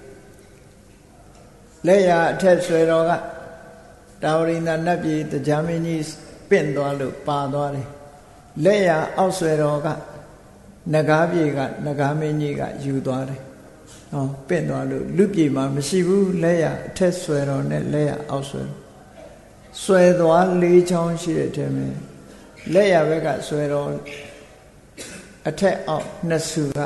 လက်ရအထက်ဆွဲတော်ကတာဝရိန္ဒနတ်ပြည်တရားမင်းကြီးပင့်သွားလို့ပါသွားတယ်လက်ရအောက်ဆွဲတော်ကနဂါးပြည်ကနဂါးမင်းကြီးကယူသွားတယ်ဟောပင့်သွားလို့လူပြည်မှာမရှိဘူးလက်ရအထက်ဆွဲတော်နဲ့လက်ရအောက်ဆွဲတော်ဆွဲသွား4ချောင်းရှိတဲ့ထဲမှာလက်ရဘက်ကဆွဲတော်အထက်အောက်နှစ်စုက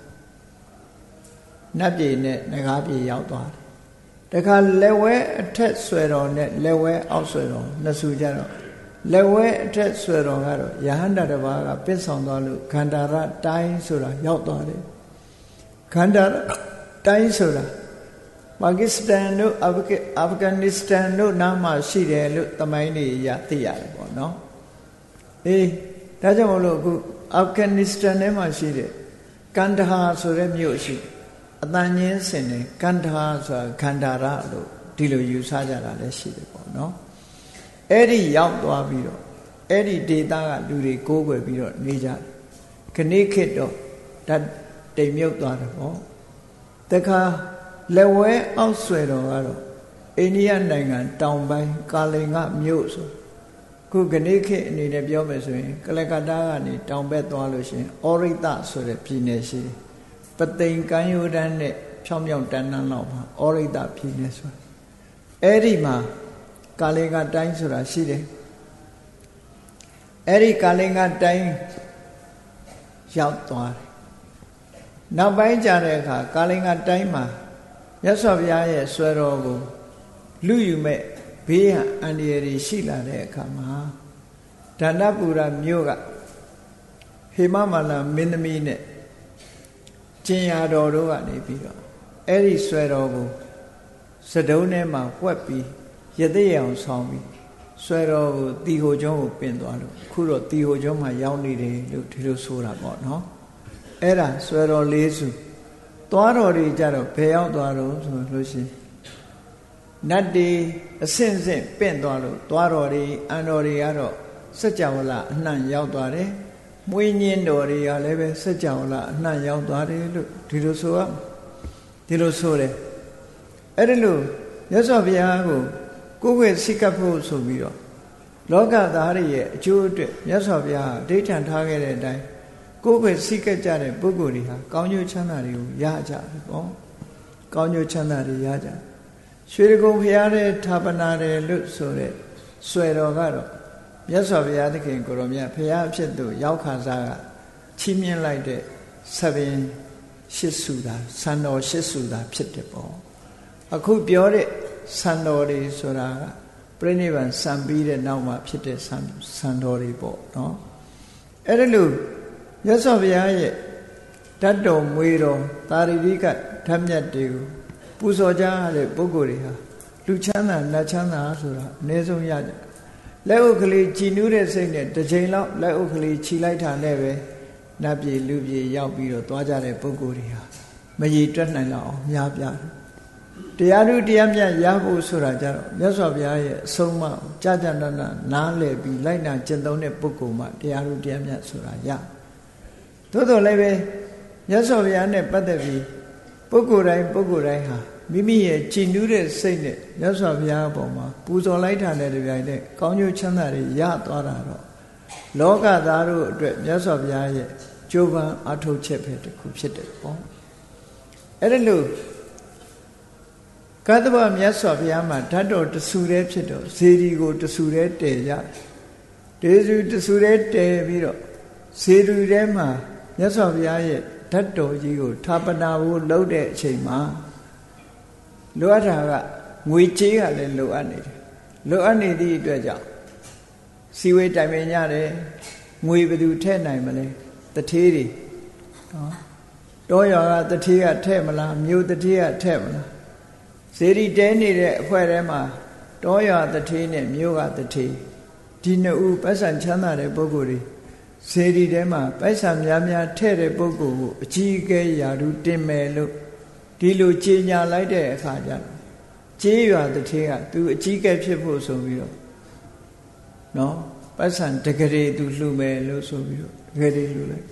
နတ်ပြည်နဲ့နဂါးပြည်ရောက်သွားတယ်တခါလက်ဝဲအထက်ဆွဲတော်နဲ့လက်ဝဲအောက်ဆွဲတော်နှစ်စုကြတော့လက်ဝဲအထက်ဆွဲတော်ကတော့ယဟန္တာတစ်ပါးကပင့်ဆောင်သွားလို့ခန္ဓာရတိုင်းဆိုတာရောက်သွားတယ်ခန္ဓာတိုင်းဆိုတာပါကစ္စတန်တို့အာဖဂန်နစ္စတန်တို့နားမှာရှိတယ်လို့သမိုင်းတွေရသိရတယ်ပေါ့နော်ဒါကြောင့်မလို့အခုအာဖဂန်နစ္စတန်ထဲမှာရှိတဲ့ကန်ဒဟာဆိုတဲ့မြို့ရှိအတန်ညင်းစင်တယ်ကန်ဒဟာဆိုတာခန္ဓာရလို့ဒီလိုယူဆကြတာလည်းရှိတယ်ပေါ့နော်အဲ့ဒီရောက်သွားပြီးတော့အဲ့ဒီဒေသကလူတွေကိုးကွယ်ပြီးတော့နေကြတယ်ခဏိခေတ်တော့ဓာတ်တိမ်မြုပ်သွားတယ်ပေါ့တခါလက်ဝဲအောက်ဆွဲတော်ကတော့အိန္ဒိယနိုင်ငံတောင်ပိုင်းကာလင်ကမြို့ဆိုခုခဏိခေတ်အနေနဲ့ပြောမယ်ဆိုရင်ကလကတ္တာကနေတောင်ဘက်သွားလို့ရှိရင်ဩရိတဆိုတဲ့ပြည်နယ်ရှိတယ်ပသိမ်ကမ်းရိုးတန်းနဲ့ဖြောင်းဖြောင်းတန်းတန်းလောက်မှာဩရိတပြည်နယ်ဆိုအဲ့ဒီမှာကာလင်ကတိုင်းဆိုတာရှိတယ်အဲ့ဒီကာလင်ကတိုင်းရောက်သွားတယ်နောက်ပိုင်းကျတဲ့အခါကာလင်ကတိုင်းမှာမြတ်စွာဘုရားရဲ့ဆွဲတော်ကိုလူယူမဲ့ဘေးရန်အန္တရာယ်ရှိလာတဲ့အခါမှာဒါနပူရမြို့ကဟေမမာလာမင်းသမီးနဲ့ကျင်ရတော်တို့ကနေပြီးတော့အဲ့ဒီဆွဲတော်ကိုစတုံးထဲမှာဝှက်ပြီးရသေးအောင်ဆောင်းပြီးဆွဲတော်ကိုတီဟိုကျွန်းကိုပင်သွားလို့ခုတော့တီဟိုကျွန်းမှာရောက်နေတယ်လို့ဒီလိုဆိုတာပေါ့နော်အဲ့ဒါဆွဲတော်၄စုသွားတော်တွေကြတော့ဘယ်ရောက်သွားတော့ဆိုလို့ရှိရင်နတ်တွေအဆင့်ဆင့်ပင့်သွားလို့သွားတော်တွေအန်တော်တွေကတော့စัจ java လအနှံ့ရောက်သွားတယ်မွေးညင်းတော်တွေကလည်းပဲစัจ java လအနှံ့ရောက်သွားတယ်လို့ဒီလိုဆိုတယ်အဲ့ဒီလိုမြတ်စွာဘုရားကိုကိုယ်ွယ်စိတ်ကပ်ဖို့ဆိုပြီးတော့လောကသားတွေရဲ့အကျိုးအတွက်မြတ်စွာဘုရားအဓိဋ္ဌာန်ထားခဲ့တဲ့အတိုင်းကိုယ်ပဲစိတ်ကကြတဲ့ပုဂ္ဂိုလ်တွေဟာကောင်းကျိုးချမ်းသာတွေကိုရကြတယ်ပေါ့ကောင်းကျိုးချမ်းသာတွေရကြရွှေကုံဘုရားတဲ့ဌာပနာတယ်လို့ဆိုတဲ့ဆွေတော်ကတော့မြတ်စွာဘုရားသခင်ကိုရောမြတ်ဘုရားအဖြစ်သို့ရောက်ခါစားကချီးမြှင့်လိုက်တဲ့ဆပင်ရှစ်စုတာစံတော်ရှစ်စုတာဖြစ်တယ်ပေါ့အခုပြောတဲ့စံတော်တွေဆိုတာကပြိဋိဘံစံပြီးတဲ့နောက်မှာဖြစ်တဲ့စံတော်တွေပေါ့နော်အဲ့ဒါလို့မြတ်စွာဘုရားရဲ့ဓာတ်တော်မွေတော်သာရိတိကဓာတ်မြတ်တွေကိုပူဇော်ကြတဲ့ပုဂ္ဂိုလ်တွေဟာလူချမ်းသာနတ်ချမ်းသာဆိုတာအနည်းဆုံးရကြလက်ဥကလေးကြည်နူးတဲ့စိတ်နဲ့တစ်ချိန်လောက်လက်ဥကလေးခြိလိုက်တာနဲ့ပဲနတ်ပြည်လူပြည်ရောက်ပြီးတော့သွားကြတဲ့ပုဂ္ဂိုလ်တွေဟာမရည်တွက်နိုင်တော့အောင်များပြားတရားဓုတရားမြတ်ရဖို့ဆိုတာကြတော့မြတ်စွာဘုရားရဲ့အဆုံးအမကြာကြာနာနာနားလည်ပြီးလိုက်နာကျင့်သုံးတဲ့ပုဂ္ဂိုလ်မှတရားဓုတရားမြတ်ဆိုတာရသို့တော်လည်းပဲမြတ်စွာဘုရားနဲ့ပတ်သက်ပြီးပုဂ္ဂိုလ်တိုင်းဟာမိမိရဲ့ကြည်နူးတဲ့စိတ်နဲ့မြတ်စွာဘုရားအပေါ်မှာပူဇော်လိုက်တာနဲ့တပြိုင်နက်ကောင်းကျိုးချမ်းသာတွေရသွားတာတော့လောကသားတို့အတွက်မြတ်စွာဘုရားရဲ့ကြိုးပမ်းအထောက်ချက်ပဲတစ်ခုဖြစ်တယ်ပေါ့အဲ့ဒါလို့ကတ္တဗမြတ်စွာဘုရားမှာဓာတ်တော်တဆူတည်းဖြစ်တော့ဇေဒီကိုတဆူတည်းတည်ရတယ်ဒေဇူတဆူတည်းတည်ပြီးတော့ဇေဒီထဲမှာမြတ်စွာဘုရားရဲ့ဓာတ်တော်ကြီးကိုဌာပနာဖို့လုပ်တဲ့အချိန်မှာလိုအပ်တာကငွေကြေးကလည်းလိုအပ်နေတယ်လိုအပ်နေသည့်အတွက်ကြောင့်စီဝေးတိုင်ပင်ကြတယ်ငွေဘယ်သူထည့်နိုင်မလဲတထေးတွေနော်တောရွာကတထေးကထည့်မလားမြို့တထေးကထည့်မလားဇေဒီတဲနေတဲ့အဖွဲထဲမှာတောရွာတထေးနဲ့မြို့ကတထေးဒီနှစ်ဦးပိုက်ဆံချမ်းသာတဲ့ပုဂ္ဂိုလ်တွေဇေဒီထဲမှာပိုက်ဆံများများထည့်တဲ့ပုဂ္ဂိုလ်ကိုအကြီးအကဲယာရုတင်မယ်လို့ဒီလိုကြေညာလိုက်တဲ့အခါကျတော့ကျေးရွာတထေးကသူအကြီးအကဲဖြစ်ဖို့ဆိုပြီးတော့နော်ပိုက်ဆံတကရေသူလှူမယ်လို့ဆိုပြီးတော့တကရေလှူလိုက်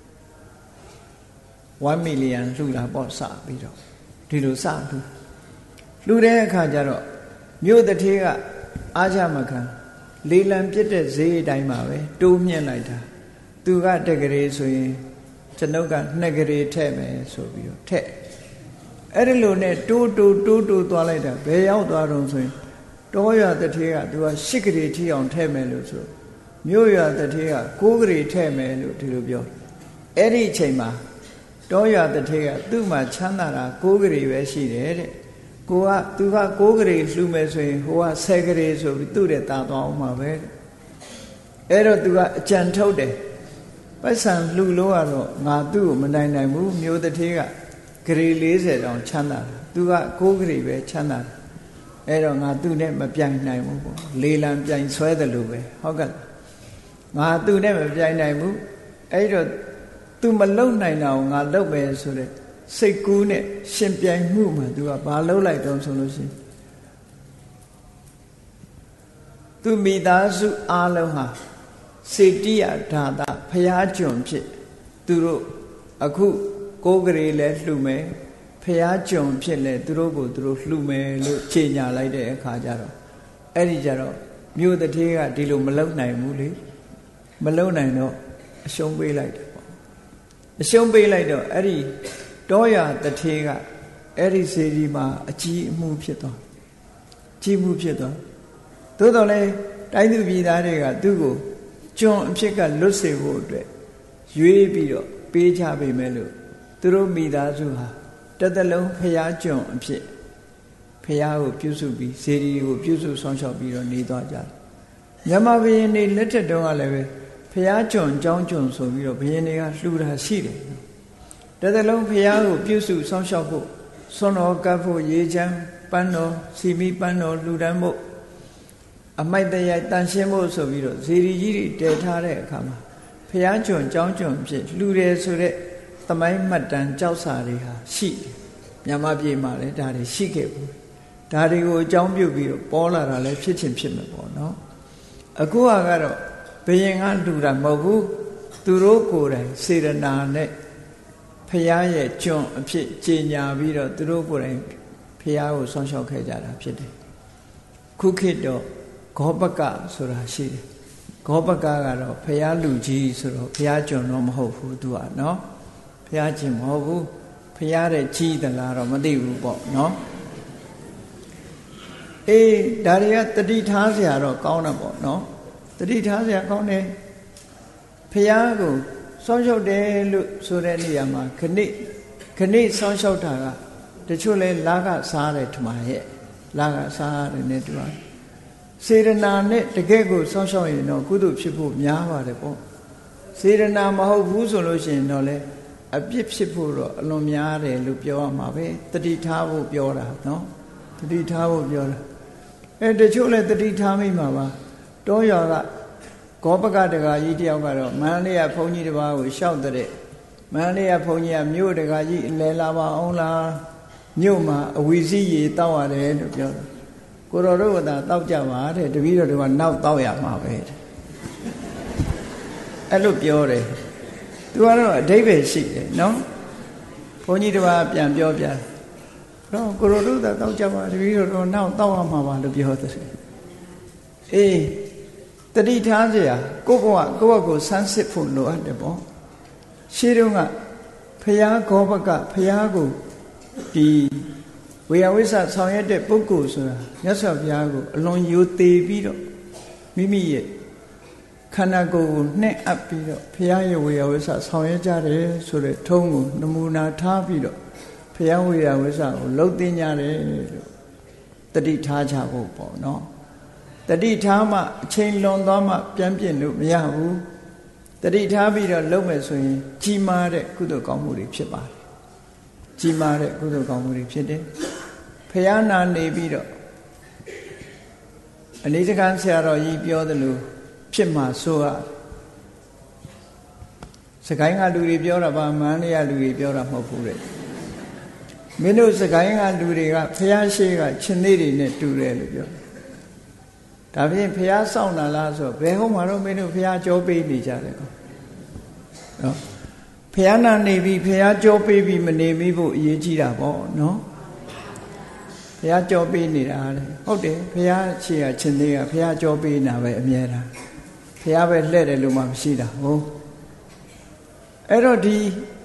1 million လှူတာပေါ့စပြီးတော့ဒီလိုစလှူတဲ့အခါကျတော့မြို့တထေးကအားကြမခံလေလံပြစ်တဲ့ဈေးအတိုင်းပါပဲတိုးမြင့်လိုက်တာသူကတကရေဆိုရင်ကျွန်ုပ်က2ကရေထည့်မယ်ဆိုပြီးတော့ထည့်အဲ့ဒီလိုနဲ့တိုးသွားလိုက်တာဘယ်ရောက်သွားတော့ဆိုရင်တောရွာတထေးကသူက8ကရေထိအောင်ထည့်မယ်လို့ဆိုမြို့ရွာတထေးက9ကရေထည့်မယ်လို့ဒီလိုပြောအဲ့ဒီအချိန်မှာတောရွာတထေးကသူ့မှာချမ်းသာတာ9ကရေပဲရှိတယ်တဲ့သူက9ကရေလှူမယ်ဆိုရင်ဟိုက10ကရေဆိုပြီးသူ့တဲ့တာသွားအောင်မှာပဲအဲ့တော့သူကအကြံထုတ်တယ်ပိုက်ဆံလှူလို့ကတော့ငါသူ့ကိုမနိုင်ဘူးမြို့တထေးကဂရေ40တောင်ချမ်းသာတယ်သူက9ဂရေပဲချမ်းသာတယ်အဲ့တော့ငါသူ့နဲ့မပြိုင်နိုင်ဘူးပေါ့လေလံပြိုင်ဆွဲတယ်လို့ပဲဟုတ်ကဲ့ငါသူ့နဲ့မပြိုင်နိုင်ဘူးအဲ့တော့သူမလုံနိုင်တာကိုငါလုပ်မယ်ဆိုတဲ့စိတ်ကူးနဲ့ရှင်ပြိုင်မှုမှာသူကဘာလုပ်လိုက်တော့ဆိုလို့ရှိရင်သူမိသားစုအားလုံးဟာစေတိယဒါသဖျားကျွန်ဖြစ်သူတို့အခု9ကလေးလဲလှူမယ်ဖျားကြုံဖြစ်လဲသူတို့ကိုသူတို့လှူမယ်လို့ကြေညာလိုက်တဲ့အခါကျတော့အဲ့ဒီကျတော့မြို့တထေးကဒီလိုမလုံနိုင်ဘူးလေမလုံနိုင်တော့အရှုံးပေးလိုက်တယ်ပေါ့အရှုံးပေးလိုက်တော့အဲ့ဒီတောရတထေးကအဲ့ဒီစေဒီမှာအကြီးအမှုဖြစ်သွားကြီးမှုဖြစ်သွားသို့တော်လဲတိုင်းသူပြည်သားတွေကသူ့ကိုကျွန်အဖြစ်ကလွတ်စေဖို့အတွက်ရွေးပြီးတော့ပေးချပေးမယ်လို့သူတို့မိသားစုဟာတသက်လုံးဖျားကျွန်အဖြစ်ဖျားကိုပြုစုပြီးဇေဒီကိုပြုစုဆောင်ရှောက်ပြီးတော့နေသွားကြတယ်မြန်မာဘုရင်တွေလက်ထက်တုန်းကလည်းပဲဖျားကျွန်ကြောင်းကျွန်ဆိုပြီးတော့ဘုရင်တွေကလှူတာရှိတယ်တသက်လုံးဖျားကိုပြုစုဆောင်ရှောက်ဖို့စွန်တော်ကပ်ဖို့ရေချမ်းပန်းတော်စီမီပန်းတော်လှူဒန်းဖို့အမိုက်တရိုက်တန်ရှင်းဖို့ဆိုပြီးတော့ဇေဒီကြီးတွေတည်ထားတဲ့အခါမှာဖျားကျွန်ကြောင်းကျွန်ဖြစ်လှူတယ်ဆိုတဲ့သမိုင်းမှတ်တမ်းကြောက်စာတွေဟာရှိတယ်မြန်မာပြည်မှာလည်းဒါတွေရှိခဲ့ဘူးဒါတွေကိုအကြောင်းပြုပြီးတော့ပေါ်လာတာလည်းဖြစ်ချင်းဖြစ်မှာပေါ့နော်အခုကတော့ဘယင်ကလှူတာမဟုတ်ဘူးသူတို့ကိုယ်တိုင်စေရနာနဲ့ဖျားရဲ့ကျွန်အဖြစ်ကြေညာပြီးတော့သူတို့ကိုယ်တိုင်ဖျားကိုဆောင်းလျှောက်ခဲ့ကြတာဖြစ်တယ်ခုခေတ်တော့ဂောပကဆိုတာရှိတယ်ဂောပကကတော့ဖျားလူကြီးဆိုတော့ဖျားကျွန်တော့မဟုတ်ဘူးသူကနော်ဖျားခြင်းမဟုတ်ဘူးဖျားတဲ့ကြီးသလားတော့မသိဘူးပေါ့နော်အေးဒါတွေကတတိထားเสียတော့ကောင်းတာပေါ့နော်တတိထားเสียကောင်းတယ်ဖျားကိုစောင့်ရှောက်တယ်လို့ဆိုတဲ့နေရာမှာခဏစောင့်ရှောက်တာကတချို့လဲလာကစားတယ်ထမရဲ့လာကစားတယ်နဲ့တူပါတယ်စေရနာနဲ့တကယ့်ကိုစောင့်ရှောက်ရင်တော့ကုသိုလ်ဖြစ်ဖို့များပါတယ်ပေါ့စေရနာမဟုတ်ဘူးဆိုလို့ရှိရင်တော့လေအပြစ်ဖြစ်ဖို့တော့အလွန်များတယ်လို့ပြောရမှာပဲတတိထားဖို့ပြောတာနော်တတိထားဖို့ပြောတာတချို့လဲတတိထားမိမှာပါတောရွာကဂောပကတကာကြီးတယောက်ကတော့မန္တလေးကဘုန်းကြီးတစ်ပါးကိုရှောက်တဲ့မန္တလေးကဘုန်းကြီးကမြို့တကာကြီးအလဲလာပါအောင်လားမြို့မှာအဝီစီးရေတောက်ရတယ်လို့ပြောတယ်ကိုတော်တို့ကသာတောက်ကြပါတဲ့တပည့်တော်တို့ကနောက်တောက်ရမှာပဲအဲ့လိုပြောတယ်သူကတော့အဓိပ္ပာယ်ရှိတယ်နော်ဘုန်းကြီးတစ်ပါးပြန်ပြောပြတော့ကိုတော်တို့သာတောက်ကြပါတပည့်တော်တို့နောက်တောက်ရမှာပါလို့ပြောတယ်အေးတတိထားเสียကိုယ့်ဆန်းစစ်ဖို့လိုအပ်တယ်ပေါ့ရှင်းတော့ကဖျားဂောပကဖျားကိုဒီဝေယဝိဆဆောင်ရွက်တဲ့ပုဂ္ဂိုလ်ဆိုတာမြတ်စွာဘုရားကိုအလွန်ယိုသေးပြီးတော့မိမိရဲ့ခန္ဓာကိုယ်ကိုနှက်အပ်ပြီးတော့ဘုရားရဲ့ဝေယဝိဆဆောင်ရွက်ကြတယ်ဆိုတဲ့ထုံးကိုနမူနာထားပြီးတော့ဘုရားဝေယဝိဆကိုလှုပ်သိမ်းကြတယ်လို့တတိထားကြဖို့ပေါ့နော်တတိထားမှအချိန်လွန်သွားမှပြန်ပြည့်လို့မရဘူးတတိထားပြီးတော့လုပ်မယ်ဆိုရင်ကြီးမားတဲ့ကုသိုလ်ကောင်းမှုတွေဖြစ်ပါတယ်ကြီးမားတဲ့ကုသိုလ်ကောင်းမှုတွေဖြစ်တယ်ဘုရားနာနေပြီးတော့အနိစ္စကံဆရာတော်ကြီးပြောသလိုဖြစ်မှာဆိုရစကိုင်းကလူတွေပြောတာပါမန္တလေးကလူတွေပြောတာမဟုတ်ဘူးတဲ့မင်းတို့စကိုင်းကလူတွေကဘုရားရှိကရှင်သေးတွေနဲ့တူတယ်လို့ပြောဒါဖြင့်ဘုရားစောင့်တာလားဆိုဘယ်ဟုတ်မှာတော့မင်းတို့ဘုရားကြောပေးနေကြတယ်ကောနော်ဘုရားနာနေပြီးဘုရားကြောပေးပြီးမနေမိဖို့အရေးကြီးတာပေါ့နော်ဘုရားကြောပေးနေတာလေဟုတ်တယ်ဘုရားရှိရရှင်သေးကဘုရားကြောပေးနေတာပဲအမြဲတမ်းဘုရားပဲလှည့်တယ်လို့မှမရှိတာဟုတ်အဲ့တော့ဒီ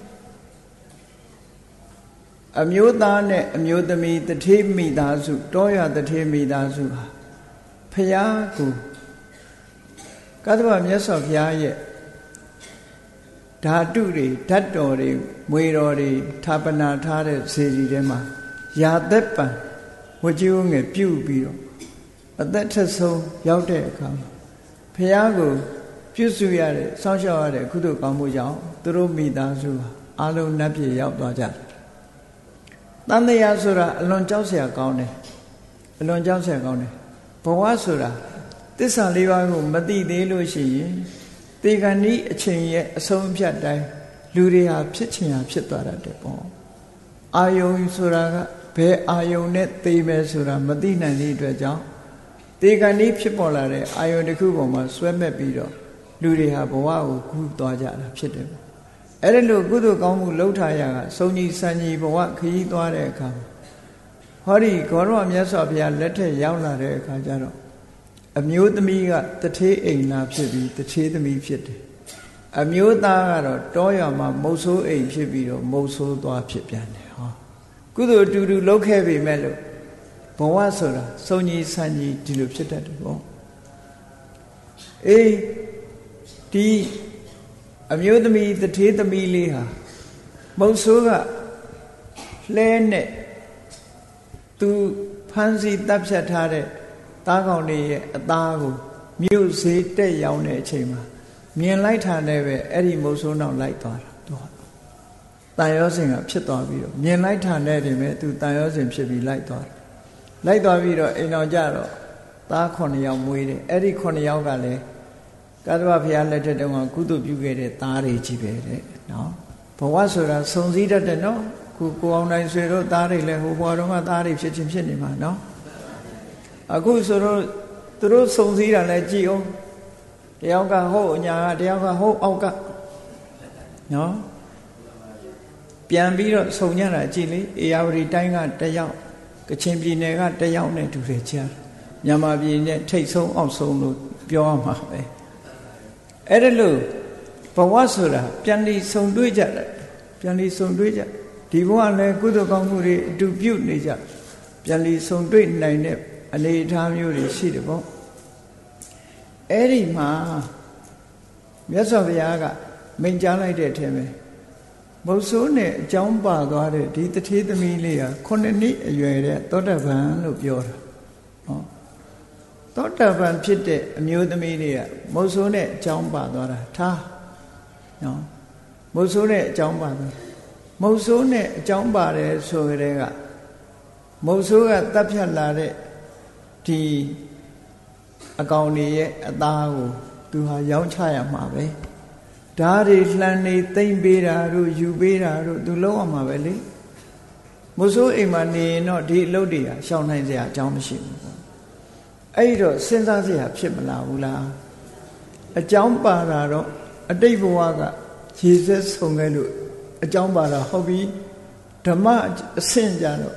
အမျိုးသားနဲ့အမျိုးသမီးတထေးမိသားစုတောရတထေးမိသားစုဟာဘုရားကိုကသဗ္ဗမြတ်စွာဘုရားရဲ့ဓာတုတွေဓာတ်တော်တွေမွေတော်တွေဌာပနာထားတဲ့စေတီထဲမှာယာသက်ပံဝကြီးဝငယ်ပြုတ်ပြီးတော့အသက်ထက်ဆုံးရောက်တဲ့အခါမှာဘုရားကိုပြုစုရတဲ့စောင့်ရှောက်ရတဲ့ကုသိုလ်ကောင်းမှုကြောင့်သူတို့မိသားစုဟာအလုံးနတ်ပြည်ရောက်သွားကြတယ်တန်တရားဆိုတာအလွန်ကြောက်စရာကောင်းတယ်အလွန်ကြောက်စရာကောင်းတယ်ဘဝဆိုတာသစ္စာလေးပါးကိုမသိသေးလို့ရှိရင်တေဂဏီအချိန်ရဲ့အဆုံးအဖြတ်တိုင်းလူတွေဟာဖြစ်ချင်ဟာဖြစ်သွားတတ်တယ်ပေါ့အာယုံဆိုတာကဘယ်အာယုံနဲ့သိမယ်ဆိုတာမသိနိုင်တဲ့အတွက်ကြောင့်တေဂဏီဖြစ်ပေါ်လာတဲ့အာယုံတစ်ခုပေါ်မှာဆွဲမဲ့ပြီးတော့လူတွေဟာဘဝကိုကူးသွားကြတာဖြစ်တယ်အဲ့ဒါလို့ကုသိုလ်ကောင်းမှုလှုပ်ထားရကစုံကြီးစံကြီးဘဝခရီးသွားတဲ့အခါဟောဒီဂေါရဝမြတ်စွာဘုရားလက်ထက်ရောက်လာတဲ့အခါကျတော့အမျိုးသမီးကတထေးအိမ်လာဖြစ်ပြီးတထေးသမီးဖြစ်တယ်အမျိုးသားကတော့တောရွာမှာမုတ်ဆိုးအိမ်ဖြစ်ပြီးတော့မုတ်ဆိုးသွားဖြစ်ပြန်တယ်ဟောကုသိုလ်အတူတူလုပ်ခဲ့ပြီမဲ့လို့ဘဝဆိုတာစုံကြီးစံကြီးဒီလိုဖြစ်တတ်တယ်ပေါ့အေးဒီအမျိုးသမီးတထေးသမီးလေးဟာမုတ်ဆိုးကလှဲနဲ့သူဖမ်းဆီးတပ်ဖြတ်ထားတဲ့သားကောင်လေးရဲ့အသားကိုမြို့ဈေးတက်ရောက်တဲ့အချိန်မှာမြင်လိုက်တာနဲ့ပဲအဲ့ဒီမုတ်ဆိုးနောက်လိုက်သွားတာသူကတန်ရောစင်ကဖြစ်သွားပြီးတော့မြင်လိုက်တာနဲ့တည်းပဲသူတန်ရောစင်ဖြစ်ပြီးလိုက်သွားတယ်လိုက်သွားပြီးတော့အိမ်တော်ကြတော့သား9ယောက်မွေးတယ်အဲ့ဒီ9ယောက်ကလည်းကသဗ္ဗဘုရားလက်ထက်တုန်းကကုသိုလ်ပြုခဲ့တဲ့သားတွေကြီးပဲတဲ့နော်ဘဝဆိုတာစုံစည်းတတ်တယ်နော်ခုကိုအောင်နိုင်ဆွေတို့သားတွေလည်းဟိုဘွားတော်ကသားတွေဖြစ်ချင်းဖြစ်နေမှာနော်အခုဆိုတော့သူတို့စုံစည်းတာလည်းကြည်အောင်တယောက်ကဟုတ်အညာကတယောက်ကဟုတ်အောက်ကနော်ပြန်ပြီးတော့စုံညတာကြည်လေအေရဝတီတိုင်းကတယောက်ကချင်ပြည်နယ်ကတယောက်နဲ့တူတယ်ကြားမြန်မာပြည်နဲ့ထိတ်ဆုံးအောက်ဆုံးလို့ပြောရမှာပဲအဲ့ဒါလို့ဘဝဆိုတာပြန်ပြီးဆုံတွေ့ကြတယ်ပြန်ပြီးဆုံတွေ့ကြဒီဘဝလည်းကုသိုလ်ကောင်းမှုတွေအတူပြုနေကြပြန်ပြီးဆုံတွေ့နိုင်တဲ့အနေအထားမျိုးတွေရှိတယ်ပေါ့အဲ့ဒီမှာမြတ်စွာဘုရားကမိန့်ကြားလိုက်တဲ့အထက်ပဲမုတ်ဆိုးနဲ့အကြောင်းပါသွားတဲ့ဒီတထေးသမီးလေးဟာ9နှစ်အရွယ်တဲ့သောတပန်လို့ပြောတာဟောသောတပန်ဖြစ်တဲ့အမျိုးသမီးလေးကမုတ်ဆိုးနဲ့အကြောင်းပါသွားတာထားနော်မုတ်ဆိုးနဲ့အကြောင်းပါသွားမုတ်ဆိုးနဲ့အကြောင်းပါတယ်ဆိုကြတဲ့ကမုတ်ဆိုးကတပ်ဖြတ်လာတဲ့ဒီအကောင်တွေရဲ့အသားကိုသူဟာရောင်းချရမှာပဲဓာတ်တွေလှန်နေသိမ့်ပေးတာတို့ယူပေးတာတို့သူလုံးအောင်မှာပဲလေမုတ်ဆိုးအိမ်မှာနေရင်တော့ဒီအလုပ်တွေကရှောင်နိုင်စရာအကြောင်းမရှိဘူးပေါ့အဲ့တော့စဉ်းစားစရာဖြစ်မလာဘူးလားအကြောင်းပါတာတော့အတိတ်ဘဝကရေစက်ဆုံခဲ့လို့အကြောင်းပါတာဟုတ်ပြီဓမ္မအဆင့်ကြတော့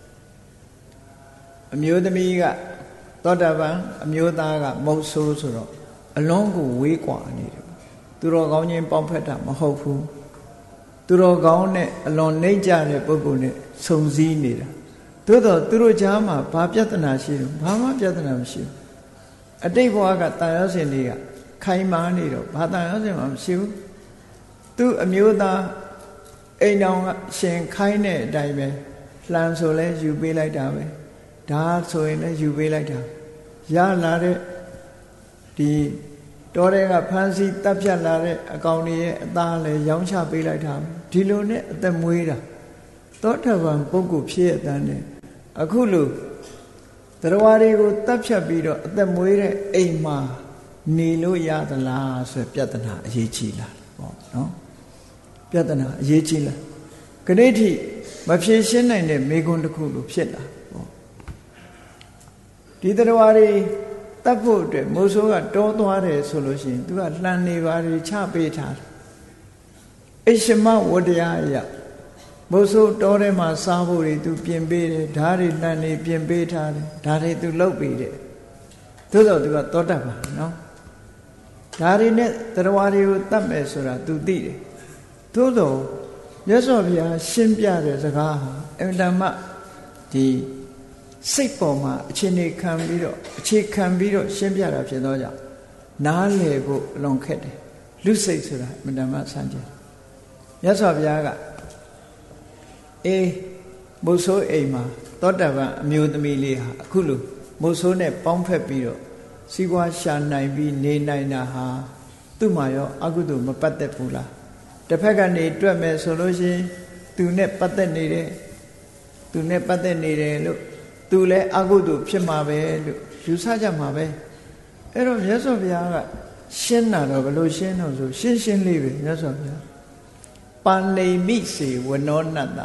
အမျိုးသမီးကသောတာပန်အမျိုးသားကမုတ်ဆိုးဆိုတော့အလုံးကိုဝေးကွာနေတယ်သူတော်ကောင်းချင်းပေါင်းဖက်တာမဟုတ်ဘူးသူတော်ကောင်းနဲ့အလွန်နှိမ့်ကြတဲ့ပုဂ္ဂိုလ်နဲ့ဆုံစည်းနေတာသို့တော့သူတို့ကြားမှာဘာပြဿနာရှိတယ်ဘာမှပြဿနာမရှိဘူးအတိတ်ဘဝကတာယာစင်တွေကခိုင်မာနေတော့ဘာတန်ရောစင်မှမရှိဘူးသူ့အမျိုးသားအိမ်တော်ကရှင်ခိုင်းတဲ့အတိုင်းပဲလှန်ဆိုလဲယူပေးလိုက်တာပဲဒါဆိုရင်လည်းယူပေးလိုက်တာရလာတဲ့ဒီတော်တဲ့ကဖမ်းဆီးတပ်ဖြတ်လာတဲ့အကောင်တွေရဲ့အသားလည်းရောင်းချပေးလိုက်တာဒီလိုနဲ့အသက်မွေးတာသောတာပန်ပုဂ္ဂိုလ်ဖြစ်ရတဲ့နဲ့အခုလိုတရားတွေကိုတပ်ဖြတ်ပြီးတော့အသက်မွေးတဲ့အိမ်မှာနေလို့ရသလားဆိုပြဿနာအရေးကြီးလာပေါ့နော်ပြဿနာအရေးကြီးလာခဏိထိမဖြေရှင်းနိုင်တဲ့မေခွန်းတစ်ခုလိုဖြစ်လာပေါ့ဒီတရားတွေတတ်ဖို့အတွက်မိုးဆိုးကတောသွားတယ်ဆိုလို့ရှိရင်သူကလှန်နေပါတွေချပေးထားတယ်အိရှမဝတ္တရားအရမိုးဆိုးတောထဲမှာစားဖို့တွေသူပြင်ပေးတယ်ဓာတ်တွေလှန်နေပြင်ပေးထားတယ်ဓာတ်တွေသူလုပ်ပေးတယ်သို့တော့သူကသောတတ်ပါနော်ဓာတ်တွေနဲ့တရားတွေကိုတတ်မယ်ဆိုတာသူသိတယ်သို့တော့မြတ်စွာဘုရားရှင်းပြတဲ့စကားဟာအမှန်တမ်းဒီစိတ်ပေါ်မှာအခြေခံပြီးတော့ရှင်းပြတာဖြစ်သောကြောင့်နားလည်ဖို့အလွန်ခက်တယ်လူစိတ်ဆိုတာအမှန်တမ်းဆန်းကျင်မြတ်စွာဘုရားကမိုးဆိုးအိမ်မှာသောတာပန်အမျိုးသမီးလေးဟာအခုလိုမိုးဆိုးနဲ့ပေါင်းဖက်ပြီးတော့စီးပွားရှာနိုင်ပြီးနေနိုင်တာဟာသူ့မှာရောအကုသိုလ်မပတ်သက်ဘူးလားတစ်ဖက်ကနေတွက်မယ်ဆိုလို့ရှိရင်သူနဲ့ပတ်သက်နေတယ်လို့သူလည်းအကုသိုလ်ဖြစ်မှာပဲလို့ယူဆကြမှာပဲအဲ့တော့မြတ်စွာဘုရားကရှင်းတာတော့ဘယ်လိုရှင်းတော့ဆိုရှင်းလေးပဲမြတ်စွာဘုရားပန္နိမိစေဝနောနတ္တ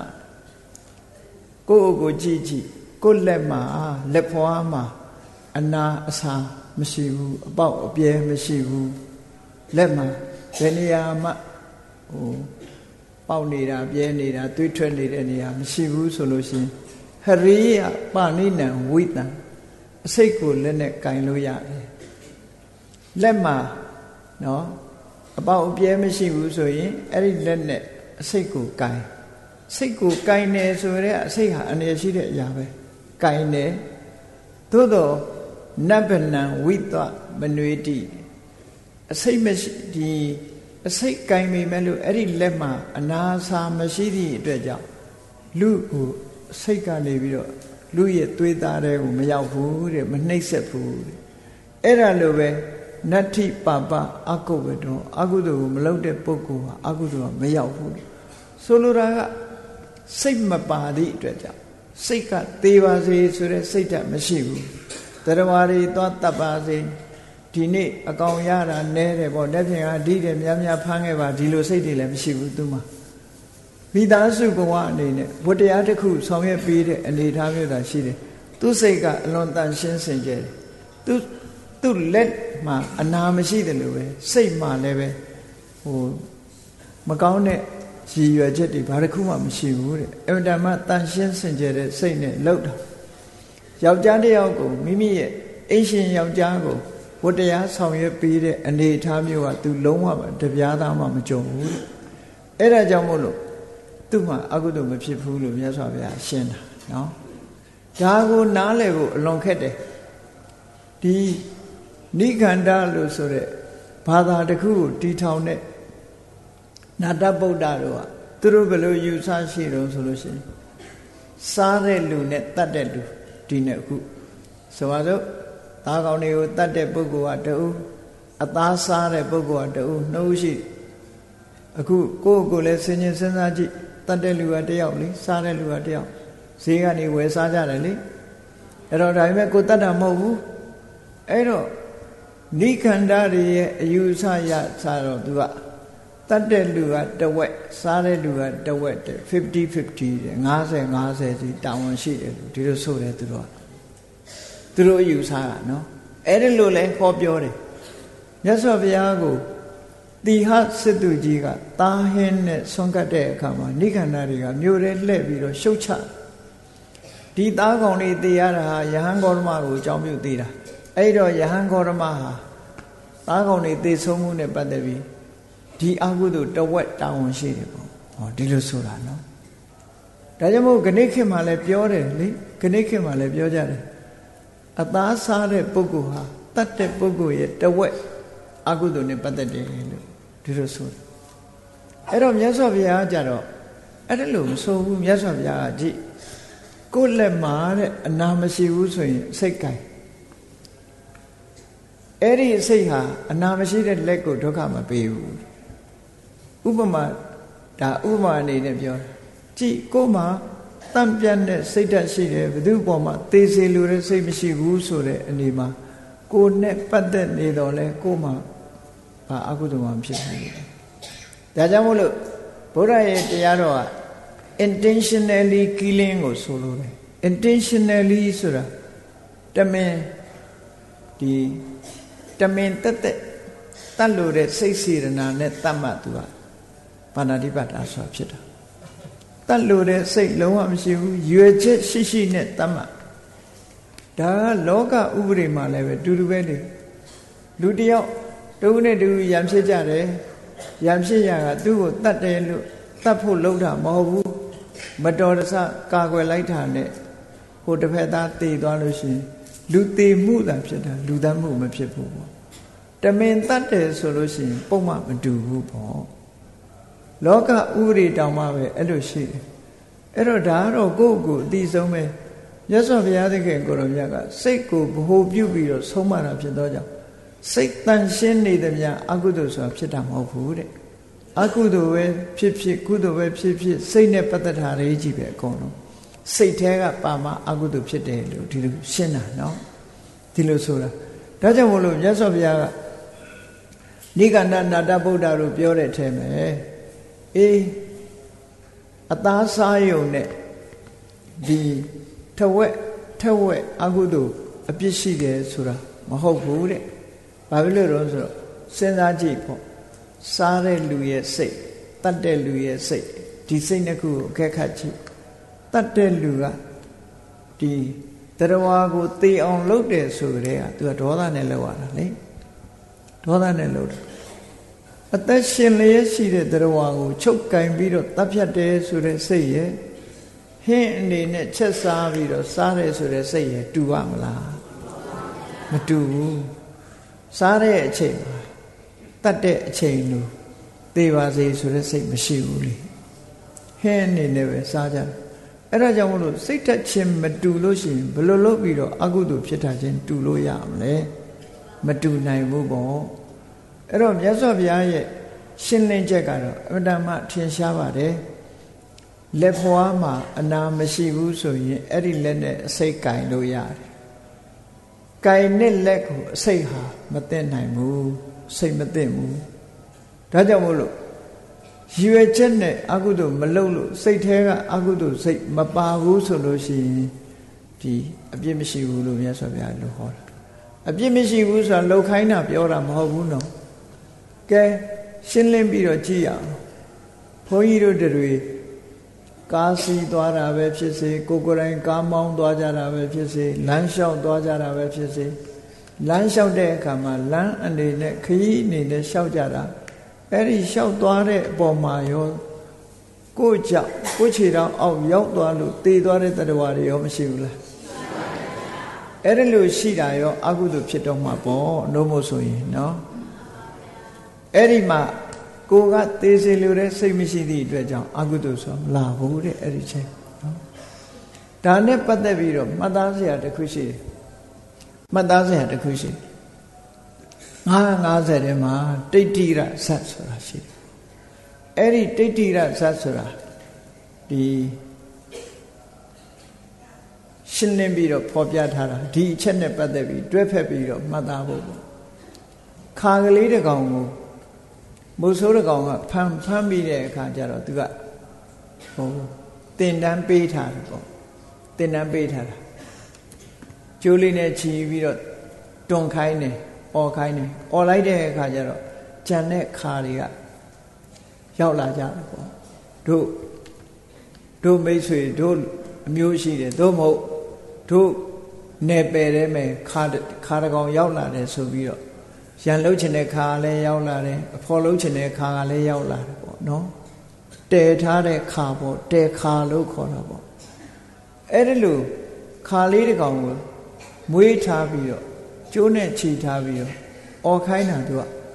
ကိုကြည့်ကိုလက်မှာလက်ဖွားမှာအနာအဆာမရှိဘူးအပေါက်အပြဲမရှိဘူးလက်မှာဘယ်နေရာမှပေါက်နေတာပြဲနေတာသွေးထွက်နေတဲ့နေရာမရှိဘူးဆိုလို့ရှိရင်ဟရိယပဏိနံဝိတံအစိတ်ကိုလက်နဲ့ကင်လို့ရတယ်လက်မှာနော်အပေါက်အပြဲမရှိဘူးဆိုရင်အဲ့ဒီလက်နဲ့အစိတ်ကိုကင်စိတ်ကိုကင်နေဆိုတဲ့အစိတ်ဟာအနေရှိတဲ့အရာပဲကင်နေသို့တော့နဗ္ဗနံဝိတမနွေတိအစိတ်မရှိဒီအစိတ်ကင်မိမဲ့လို့အဲ့ဒီလက်မှာအနာစာမရှိသည့်အတွက်ကြောင့်လူကိုစိတ်ကနေပြီးတော့လူရဲ့သွေးသားတွေကိုမရောက်ဘူးတဲ့မနှိမ့်ဆက်ဘူးတဲ့အဲ့ဒါလိုပဲနတ္ထိပပအကုဝတ္တောအကုသိုလ်ကိုမလုပ်တဲ့ပုဂ္ဂိုလ်ဟာအကုသိုလ်ကမရောက်ဘူးဆိုလိုတာကစိတ်မပါသည့်အတွက်ကြောင့်စိတ်ကသေးပါစေဆိုတဲ့စိတ်ဓာတ်မရှိဘူးတရားတွေသွားတတ်ပါစေဒီနေ့အကောင်ရတာနဲတယ်ပေါ့လက်ဖြင့်ကဒီတယ်များဖမ်းခဲ့ပါဒီလိုစိတ်တွေလည်းမရှိဘူးသူမှာမိသားစုဘဝအနေနဲ့ဘုတရားတစ်ခုဆောင်ရွက်ပေးတဲ့အနေအထားမျိုးသာရှိတယ်သူစိတ်ကအလွန်တန်ရှင်းစင်ကြယ်သူလက်မှာအနာမရှိတယ်လို့ပဲစိတ်မှာလည်းပဲမကောင်းတဲ့ရည်ရွယ်ချက်တွေဘာတစ်ခုမှမရှိဘူးတဲ့အမှန်တမ်းတန်ရှင်းစင်ကြယ်တဲ့စိတ်နဲ့လှုပ်တာယောက်ျားတစ်ယောက်ကိုမိမိရဲ့အိမ်ရှင်ယောက်ျားကိုဘုတရားဆောင်ရွက်ပေးတဲ့အနေအထားမျိုးကသူလုံးဝတပြားသားမှမကြုံဘူးအဲ့ဒါကြောင့်မို့လို့သူ့မှာအကုသိုလ်မဖြစ်ဘူးလို့မြတ်စွာဘုရားရှင်းတာနော်ဒါကိုနားလည်ဖို့အလွန်ခက်တယ်ဒီနိခန္ဓလို့ဆိုတဲ့ဘာသာတစ်ခုကိုတီထောင်တဲ့နာတဗုဒ္ဓတို့ကသူတို့ဘယ်လိုယူဆရှိတော့ဆိုလို့ရှိရင်စားတဲ့လူနဲ့တတ်တဲ့လူဒီနဲ့အခုဆိုပါစို့သားကောင်းတွေကိုတတ်တဲ့ပုဂ္ဂိုလ်ကတူအသားစားတဲ့ပုဂ္ဂိုလ်ကတူနှုတ်ရှိအခုကိုယ်လည်းစဉ်းကျင်စဉ်းစားကြည့်တတ်တဲ့လူကတယောက်လေစားတဲ့လူကတယောက်ဈေးကနေဝယ်စားကြတယ်လေအဲ့တော့ဒါပေမဲ့ကိုတတ်တာမဟုတ်ဘူးအဲ့တော့နိခန္ဓာတွေရဲ့အယူဆရစားတော့သူကတတ်တဲ့လူကတဝက်စားတဲ့လူကတဝက်50-50တဲ့50-50စီတာဝန်ရှိတယ်ဒီလိုဆိုတယ်သူတို့အယူဆတာနော်အဲ့ဒီလိုလဲဟောပြောတယ်မြတ်စွာဘုရားကိုတိဟစစ်သူကြီးကတာဟင်းနဲ့ဆွန့်ကတ်တဲ့အခါမှာနိခန္ဓာတွေကမြို့ထဲလှည့်ပြီးတော့ရှုတ်ချဒီသားကောင်တွေသိရတာဟာယဟန်ဂေါတမကိုအကြောင်းပြုသိတာအဲ့တော့ယဟန်ဂေါတမဟာသားကောင်တွေသိဆုံးမှုနဲ့ပတ်သက်ပြီးဒီအကုသိုလ်တဝက်တာဝန်ရှိတယ်ပေါ့ဟောဒီလိုဆိုတာနော်ဒါကြောင့်မို့ဂဏိခေတ်မှာလည်းပြောတယ်လေဂဏိခေတ်မှာလည်းပြောကြတယ်အသားစားတဲ့ပုဂ္ဂိုလ်ဟာတတ်တဲ့ပုဂ္ဂိုလ်ရဲ့တဝက်အကုသိုလ်နဲ့ပတ်သက်တယ်လို့ဒီလိုဆိုတာအဲ့တော့မြတ်စွာဘုရားကကြတော့အဲ့ဒါလို့မဆိုဘူးမြတ်စွာဘုရားကကြည့်ကိုယ်လက်မှာတဲ့အနာမရှိဘူးဆိုရင်စိတ်ကိုင်အဲ့ဒီစိတ်ဟာအနာမရှိတဲ့လက်ကိုဒုက္ခမပေးဘူးဥပမာဒါဥပမာအနေနဲ့ပြောကြည့်ကိုယ်မှာတန့်ပြတ်တဲ့စိတ်ဓာတ်ရှိတယ်ဘယ်သူပေါ်မှာသေစေလိုတဲ့စိတ်မရှိဘူးဆိုတဲ့အနေမှာကိုယ်နဲ့ပတ်သက်နေတော့လဲကိုယ်မှာအကုသိုလ်မှဖြစ်ဘူးဒါကြောင့်မို့လို့ဘုရားရဲ့တရားတော်က intentionally killing ကိုဆိုလိုတယ် intentionally ဆိုတာတမင်တက်တတ်လို့တဲ့စိတ်စေတနာနဲ့တတ်မှသူကပါဏာတိပါဒဆိုတာဖြစ်တာတတ်လို့တဲ့စိတ်လုံးဝမရှိဘူးရွယ်ချက်ရှိနဲ့တတ်မှဒါကလောကဥပဒေမှာလည်းပဲတူတူပဲလေလူတယောက်တူနဲ့တူရံဖြစ်ကြတယ်ရံဖြစ်ရကသူ့ကိုတတ်တယ်လို့တတ်ဖို့လုပ်တာမဟုတ်ဘူးမတော်တဆကာကွယ်လိုက်တာနဲ့ဟိုတစ်ဖက်သားတည်သွားလို့ရှိရင်လူတည်မှုသာဖြစ်တာလူသားမှုမဖြစ်ဘူးပေါ့တမင်တတ်တယ်ဆိုလို့ရှိရင်ပုံမှန်မတူဘူးပေါ့လောကဥပဒေတောင်မှပဲအဲ့လိုရှိတယ်အဲ့တော့ဒါကတော့ကိုယ့်ကိုယ်အတိဆုံးပဲမြတ်စွာဘုရားသခင်ကိုရောမြတ်ကစိတ်ကိုဗဟိုပြုပြီးတော့ဆုံးမတာဖြစ်သောကြောင့်စိတ်တန်ရှင်းနေသည်များအကုသိုလ်ဆိုတာဖြစ်တာမဟုတ်ဘူးတဲ့အကုသိုလ်ပဲဖြစ်ဖြစ်ကုသိုလ်ပဲဖြစ်ဖြစ်စိတ်နဲ့ပတ်သက်တာတွေကြီးပဲအကုန်လုံးစိတ်แท้ကပါမအကုသိုလ်ဖြစ်တယ်လို့ဒီလိုရှင်းတာနော်ဒီလိုဆိုတာဒါကြောင့်မို့လို့မြတ်စွာဘုရားကနိဂန္ဓနာတဗုဒ္ဓတို့ပြောတဲ့အထဲမှာအေးအသားစားယုံနဲ့ဒီထဝက်အကုသိုလ်အပြစ်ရှိတယ်ဆိုတာမဟုတ်ဘူးတဲ့ဘာဖြစ်လို့လဲဆိုတော့စဉ်းစားကြည့်ပေါ့စားတဲ့လူရဲ့စိတ်တတ်တဲ့လူရဲ့စိတ်ဒီစိတ်နှစ်ခုကိုအခက်ခတ်ကြည့်တတ်တဲ့လူကဒီတရားကိုသိအောင်လုပ်တယ်ဆိုတဲ့ကသူကဒေါသနဲ့လုပ်ရတာလေဒေါသနဲ့လုပ်တယ်အသက်ရှင်လျက်ရှိတဲ့တရားကိုချုပ်ကင်ပြီးတော့တပ်ဖြတ်တယ်ဆိုတဲ့စိတ်ရဲ့ဟင်းအနေနဲ့ချက်စားပြီးတော့စားတယ်ဆိုတဲ့စိတ်ရဲ့တူပါမလားမတူဘူးစားတဲ့အချိန်မှာတတ်တဲ့အချိန်လို့သိပါစေဆိုတဲ့စိတ်မရှိဘူးလေဟင်းအနေနဲ့ပဲစားကြတယ်အဲ့ဒါကြောင့်မလို့စိတ်တက်ခြင်းမတူလို့ရှိရင်ဘယ်လိုလုပ်ပြီးတော့အကုသိုလ်ဖြစ်တာချင်းတူလို့ရမလဲမတူနိုင်ဘူးပေါ့အဲ့တော့မြတ်စွာဘုရားရဲ့ရှင်းလင်းချက်ကတော့အမှန်တမ်းထင်ရှားပါတယ်လက်ဖွားမှာအနာမရှိဘူးဆိုရင်အဲ့ဒီလက်နဲ့အစိတ်ကင်လို့ရတယ်ကင်နဲ့လက်ကိုအစိတ်ဟာမသိနိုင်ဘူးစိတ်မသိဘူးဒါကြောင့်မို့လို့ရွယ်ချက်နဲ့အကုသိုလ်မလုပ်လို့စိတ်แท้ကအကုသိုလ်စိတ်မပါဘူးဆိုလို့ရှိရင်ဒီအပြစ်မရှိဘူးလို့မြတ်စွာဘုရားလို့ဟောတာအပြစ်မရှိဘူးဆိုတာလှုပ်ခိုင်းတာပြောတာမဟုတ်ဘူးနော်ကဲရှင်းလင်းပြီးတော့ကြည့်ရအောင်ဘုန်းကြီးတို့တွေကားစီးသွားတာပဲဖြစ်စေကိုယ်တိုင်ကားမောင်းသွားကြတာပဲဖြစ်စေလမ်းလျှောက်သွားကြတာပဲဖြစ်စေလမ်းလျှောက်တဲ့အခါမှာလမ်းအနေနဲ့ခရီးအနေနဲ့လျှောက်ကြတာအဲ့ဒီလျှောက်သွားတဲ့အပေါ်မှာရောကိုယ်ကြောင့်ကိုယ်ခြေထောက်အောက်ရောက်သွားလို့တည်သွားတဲ့တရားတွေရောမရှိဘူးလားအဲ့ဒါလို့ရှိတာရောအကုသိုလ်ဖြစ်တော့မှာပေါ့နှုံးမို့ဆိုရင်နော်အဲ့ဒီမှာကိုကသေစေလိုတဲ့စိတ်မရှိသည့်အတွက်ကြောင့်အကုသိုလ်ဆိုမလာဘူးတဲ့အဲ့ဒီချိန်နော်ဒါနဲ့ပတ်သက်ပြီးတော့မှတ်သားစရာတစ်ခုရှိတယ်မှတ်သားစရာတစ်ခုရှိတယ်50ထဲမှာတိဋ္ဌိရဇတ်ဆိုတာရှိတယ်အဲ့ဒီတိဋ္ဌိရဇတ်ဆိုတာဒီရှင်းလင်းပြီးတော့ဖော်ပြထားတာဒီအချက်နဲ့ပတ်သက်ပြီးတွဲဖက်ပြီးတော့မှတ်သားဖို့ပေါ့ခါကလေးတစ်ကောင်ကိုမိုးဆိုးတစ်ကောင်ကဖမ်းပြီးတဲ့အခါကျတော့သူကဟိုတင်တန်းပေးထားတယ်ပေါ့တင်တန်းပေးထားတာကျိုးလေးနဲ့ချီပြီးတော့တွန်ခိုင်းတယ်អော်ခိုင်းတယ်អော်လိုက်တဲ့အခါကျတော့ကြံတဲ့ခါတွေကရောက်လာကြတယ်ပေါ့တို့မိတ်ဆွေတို့အမျိုးရှိတယ်တို့မဟုတ်တို့နယ်ပယ်ထဲမှာခါတကောင်ရောက်လာတယ်ဆိုပြီးတော့ရန်လှုပ်ချင်တဲ့ခါလည်းရောက်လာတယ်အဖော်လှုပ်ချင်တဲ့ခါကလည်းရောက်လာတယ်ပေါ့နော်တဲထားတဲ့ခါပေါ့တဲခါလို့ခေါ်တာပေါ့အဲ့ဒီလိုခါလေးတစ်ကောင်ကိုမွေးထားပြီးတော့ကျိုးနဲ့ခြေထားပြီးတော့អော်ခိုင်းတာသူက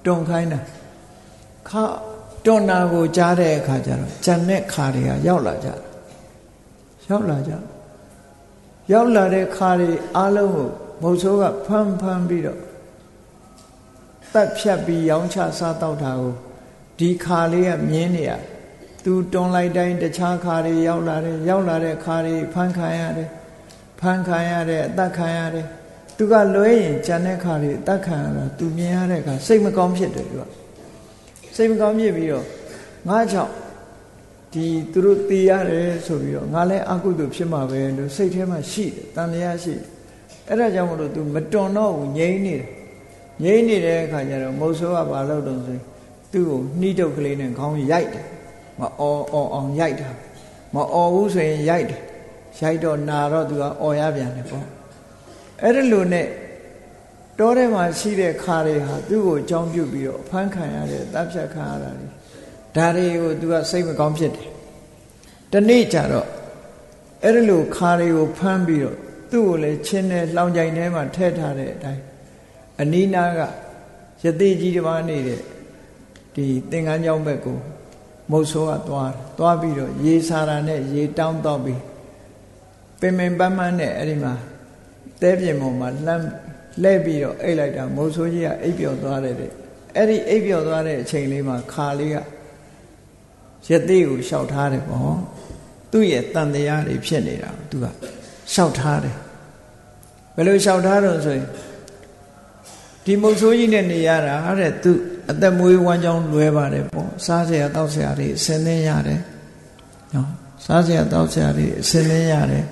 တွန်းခိုင်းတာခါတွန်းနာကိုကြားတဲ့အခါကျတော့ဂျန်တဲ့ခါတွေကရောက်လာကြတယ်ရောက်လာတဲ့ခါတွေအားလုံးကိုမုတ်ဆိုးကဖမ်းပြီးတော့တက်ဖြတ်ပြီးရောင်းချစားတော့တာကိုဒီခါလေးကမြင်းနေရသူတွန်းလိုက်တိုင်းတခြားခါတွေရောက်လာတဲ့ခါတွေဖမ်းခံရတယ်အသက်ခံရတယ်သူကလွဲရင်ဂျန်တဲ့ခါတွေအသက်ခံရတာသူမြင်ရတဲ့အခါစိတ်မကောင်းဖြစ်တယ်သူကစိတ်မကောင်းဖြစ်ပြီးတော့ငါကြောင့်ဒီသူတို့တည်ရတယ်ဆိုပြီးတော့ငါလည်းအကုသိုလ်ဖြစ်မှာပဲလို့စိတ်ထဲမှာရှိတယ်တန်တရားရှိတယ်အဲ့ဒါကြောင့်မလို့ तू မတွန်တော့ဘူးငြိမ့်နေတဲ့အခါကျတော့မုတ်ဆိုးကဘာလုပ်တော့ဆိုသူ့ကိုနှီးတုပ်ကလေးနဲ့ခေါင်းရိုက်တယ်မအော်အောင်ရိုက်တာမအော်ဘူးဆိုရင်ရိုက်တယ်ရိုက်တော့နာတော့ तू ကအော်ရပြန်တယ်ပေါ့အဲ့ဒါလိုနဲ့တောထဲမှာရှိတဲ့ခါတွေဟာသူ့ကိုအကြောင်းပြုပြီးတော့ဖမ်းခံရတဲ့တပ်ဖြတ်ခံရတာတွေဒါတွေကို तू ကစိတ်မကောင်းဖြစ်တယ်တနေ့ကျတော့အဲ့ဒါလိုခါတွေကိုဖမ်းပြီးတော့သူ့ကိုလည်းချင်းနဲ့လောင်ကြိုင်ထဲမှာထည့်ထားတဲ့အတိုင်းအနီးနားကယသိကြီးတစ်ပါးနေတဲ့ဒီသင်္ကန်းကျောင်းဘက်ကိုမုတ်ဆိုးကသွားပြီးတော့ရေစာရာနဲ့ရေတောင်းတော့ပြီးပင်ပန်းနဲ့အဲ့ဒီမှာတဲပြင်ပေါ်မှာလဲပြီးတော့အိတ်လိုက်တာမုတ်ဆိုးကြီးကအိပ်ပျော်သွားတယ်တဲ့အဲ့ဒီအိပ်ပျော်သွားတဲ့အချိန်လေးမှာခါလေးကယသိကိုလျှောက်ထားတယ်ပေါ့သူ့ရဲ့တန်တရားတွေဖြစ်နေတာသူကလျှောက်ထားတယ်ဘယ်လိုလျှောက်ထားတော့ဆိုရင်ဒီမုတ်ဆိုးကြီးနဲ့နေရတာတဲ့သူအသက်မွေးဝမ်းကြောင်းလွယ်ပါတယ်ပေါ့စားစရာတောက်စရာတွေအစင်းသင်းရတယ်နော်စားစရာတောက်စရာတွေအစင်းသင်းရတယ်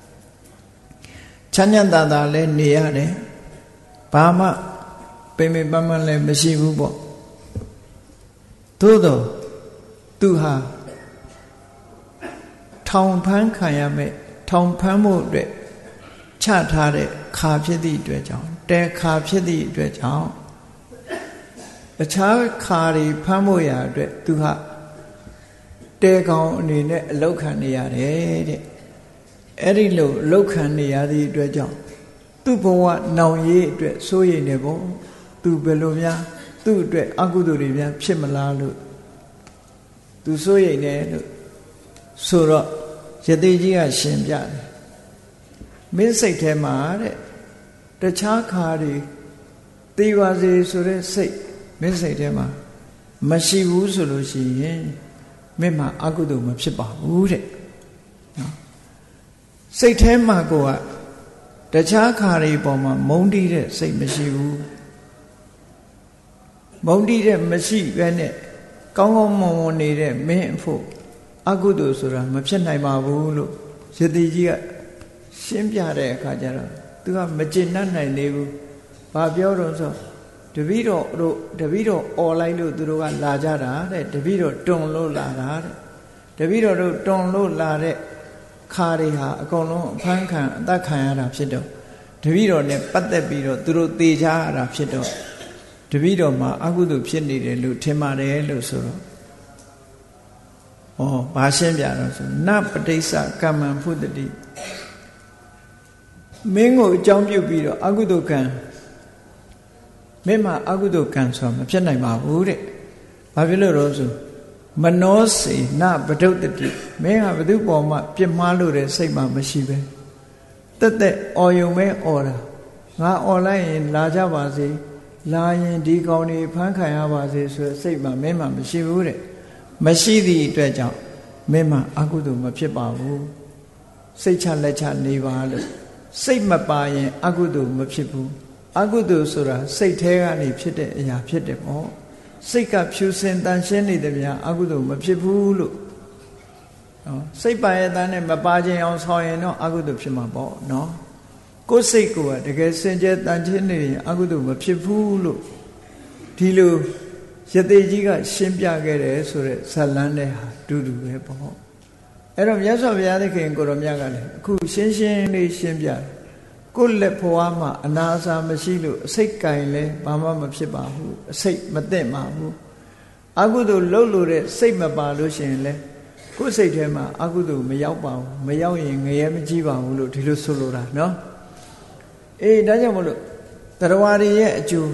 ချမ်းသာလည်းနေရတယ်ဘာမှပင်ပန်းလည်းမရှိဘူးပေါ့သို့တော့သူဟာထောင်ဖမ်းခံရမယ်ထောင်ဖမ်းမှုအတွက်ချထားတဲ့ခါဖြစ်သည့်အတွက်ကြောင့်တဲခါဖြစ်သည့်အတွက်ကြောင့်အခြားခါတွေဖမ်းဖို့ရအတွက်သူဟာတဲကောင်အနေနဲ့အလောက်ခံနေရတယ်တဲ့အဲ့ဒီလိုအလောက်ခံနေရသည့်အတွက်ကြောင့်သူ့ဘဝနောင်ရေးအတွက်စိုးရိမ်နေဖို့သူဘယ်လိုများသူ့အတွက်အကုသိုလ်တွေများဖြစ်မလားလို့သူစိုးရိမ်နေလို့ဆိုတော့ယသိကြီးကရှင်းပြတယ်မင်းစိတ်ထဲမှာတဲ့တခြားခါတွေသိပါစေဆိုတဲ့စိတ်မင်းစိတ်ထဲမှာမရှိဘူးဆိုလို့ရှိရင်မင်းမှာအကုသိုလ်မဖြစ်ပါဘူးတဲ့နော်စိတ်ထဲမှာကိုကတခြားခါတွေပေါ်မှာမုန်းတီးတဲ့စိတ်မရှိဘူးမုန်းတီးတဲ့မရှိပဲနဲ့ကောင်းကောင်းမွန်မွန်နေတဲ့မင်းအဖို့အကုသိုလ်ဆိုတာမဖြစ်နိုင်ပါဘူးလို့ယတိကြီးကရှင်းပြတဲ့အခါကျတော့သူကမကျေနပ်နိုင်သေးဘူး။ဘာပြောတော့ဆိုတပည့်တော်អော်လိုက်လို့သူတို့ကလာကြတာတဲ့တပည့်တော်တွန်လို့လာတာတဲ့တပည့်တော်တို့တွန်လို့လာတဲ့ခါတွေဟာအကုန်လုံးအဖမ်းခံအသက်ခံရတာဖြစ်တော့တပည့်တော်နဲ့ပတ်သက်ပြီးတော့သူတို့သေချာရတာဖြစ်တော့တပည့်တော်မှာအကုသိုလ်ဖြစ်နေတယ်လို့ထင်ပါတယ်လို့ဆိုတော့ဘာရှင်းပြတော့ဆိုနပဋိစ္စကမ္မံဖုတ္တိမင်းကိုအကြောင်းပြုပြီးတော့အကုသိုလ်ကံမင်းမှာအကုသိုလ်ကံဆိုတာမဖြစ်နိုင်ပါဘူးတဲ့ဘာဖြစ်လို့တော့ဆိုမနောစေနပဒုတ္တိမင်းဟာဘသူပေါ်မှာပြစ်မှားလို့တဲ့စိတ်မှမရှိပဲတက်အော်ယုံမဲအော်တာငါအော်လိုက်ရင်လာကြပါစေလာရင်ဒီကောင်တွေဖမ်းခံရပါစေဆိုတဲ့စိတ်မှမင်းမှမရှိဘူးတဲ့မရှိသည့်အတွက်ကြောင့်မင်းမှအကုသိုလ်မဖြစ်ပါဘူးစိတ်ချလက်ချနေပါလို့စိတ်မပါရင်အကုသိုလ်မဖြစ်ဘူးအကုသိုလ်ဆိုတာစိတ်ထဲကနေဖြစ်တဲ့အရာဖြစ်တယ်ပေါ့စိတ်ကဖြူစင်တန်ရှင်းနေတယ်ဗျာအကုသိုလ်မဖြစ်ဘူးလို့စိတ်ပါရဲ့တန်းနဲ့မပါခြင်းအောင်ဆောင်ရင်တော့အကုသိုလ်ဖြစ်မှာပေါ့နော်ကိုယ်စိတ်ကိုတကယ်စင်ကြယ်တန်ရှင်းနေရင်အကုသိုလ်မဖြစ်ဘူးလို့ဒီလိုယသိကြီးကရှင်းပြခဲ့တယ်ဆိုတဲ့ဇာလန်းတဲ့ဟာတူတူပဲပေါ့အဲ့တော့မြတ်စွာဘုရားသခင်ကိုရောမြတ်ကလည်းအခုရှင်းလေးရှင်းပြတယ်ကိုယ်လက်ဖွားမှာအနာအဆာမရှိလို့အစိတ်ကင်လဲဘာမှမဖြစ်ပါဘူးအစိတ်မသိမ့်ပါဘူးအကုသိုလ်လှုပ်လို့တဲ့စိတ်မပါလို့ရှိရင်လဲကိုယ်စိတ်ထဲမှာအကုသိုလ်မရောက်ပါဘူးမရောက်ရင်ငရဲမကြီးပါဘူးလို့ဒီလိုဆိုလိုတာနော်အေးဒါကြောင့်မလို့တရားဝါတွေရဲ့အကျိုး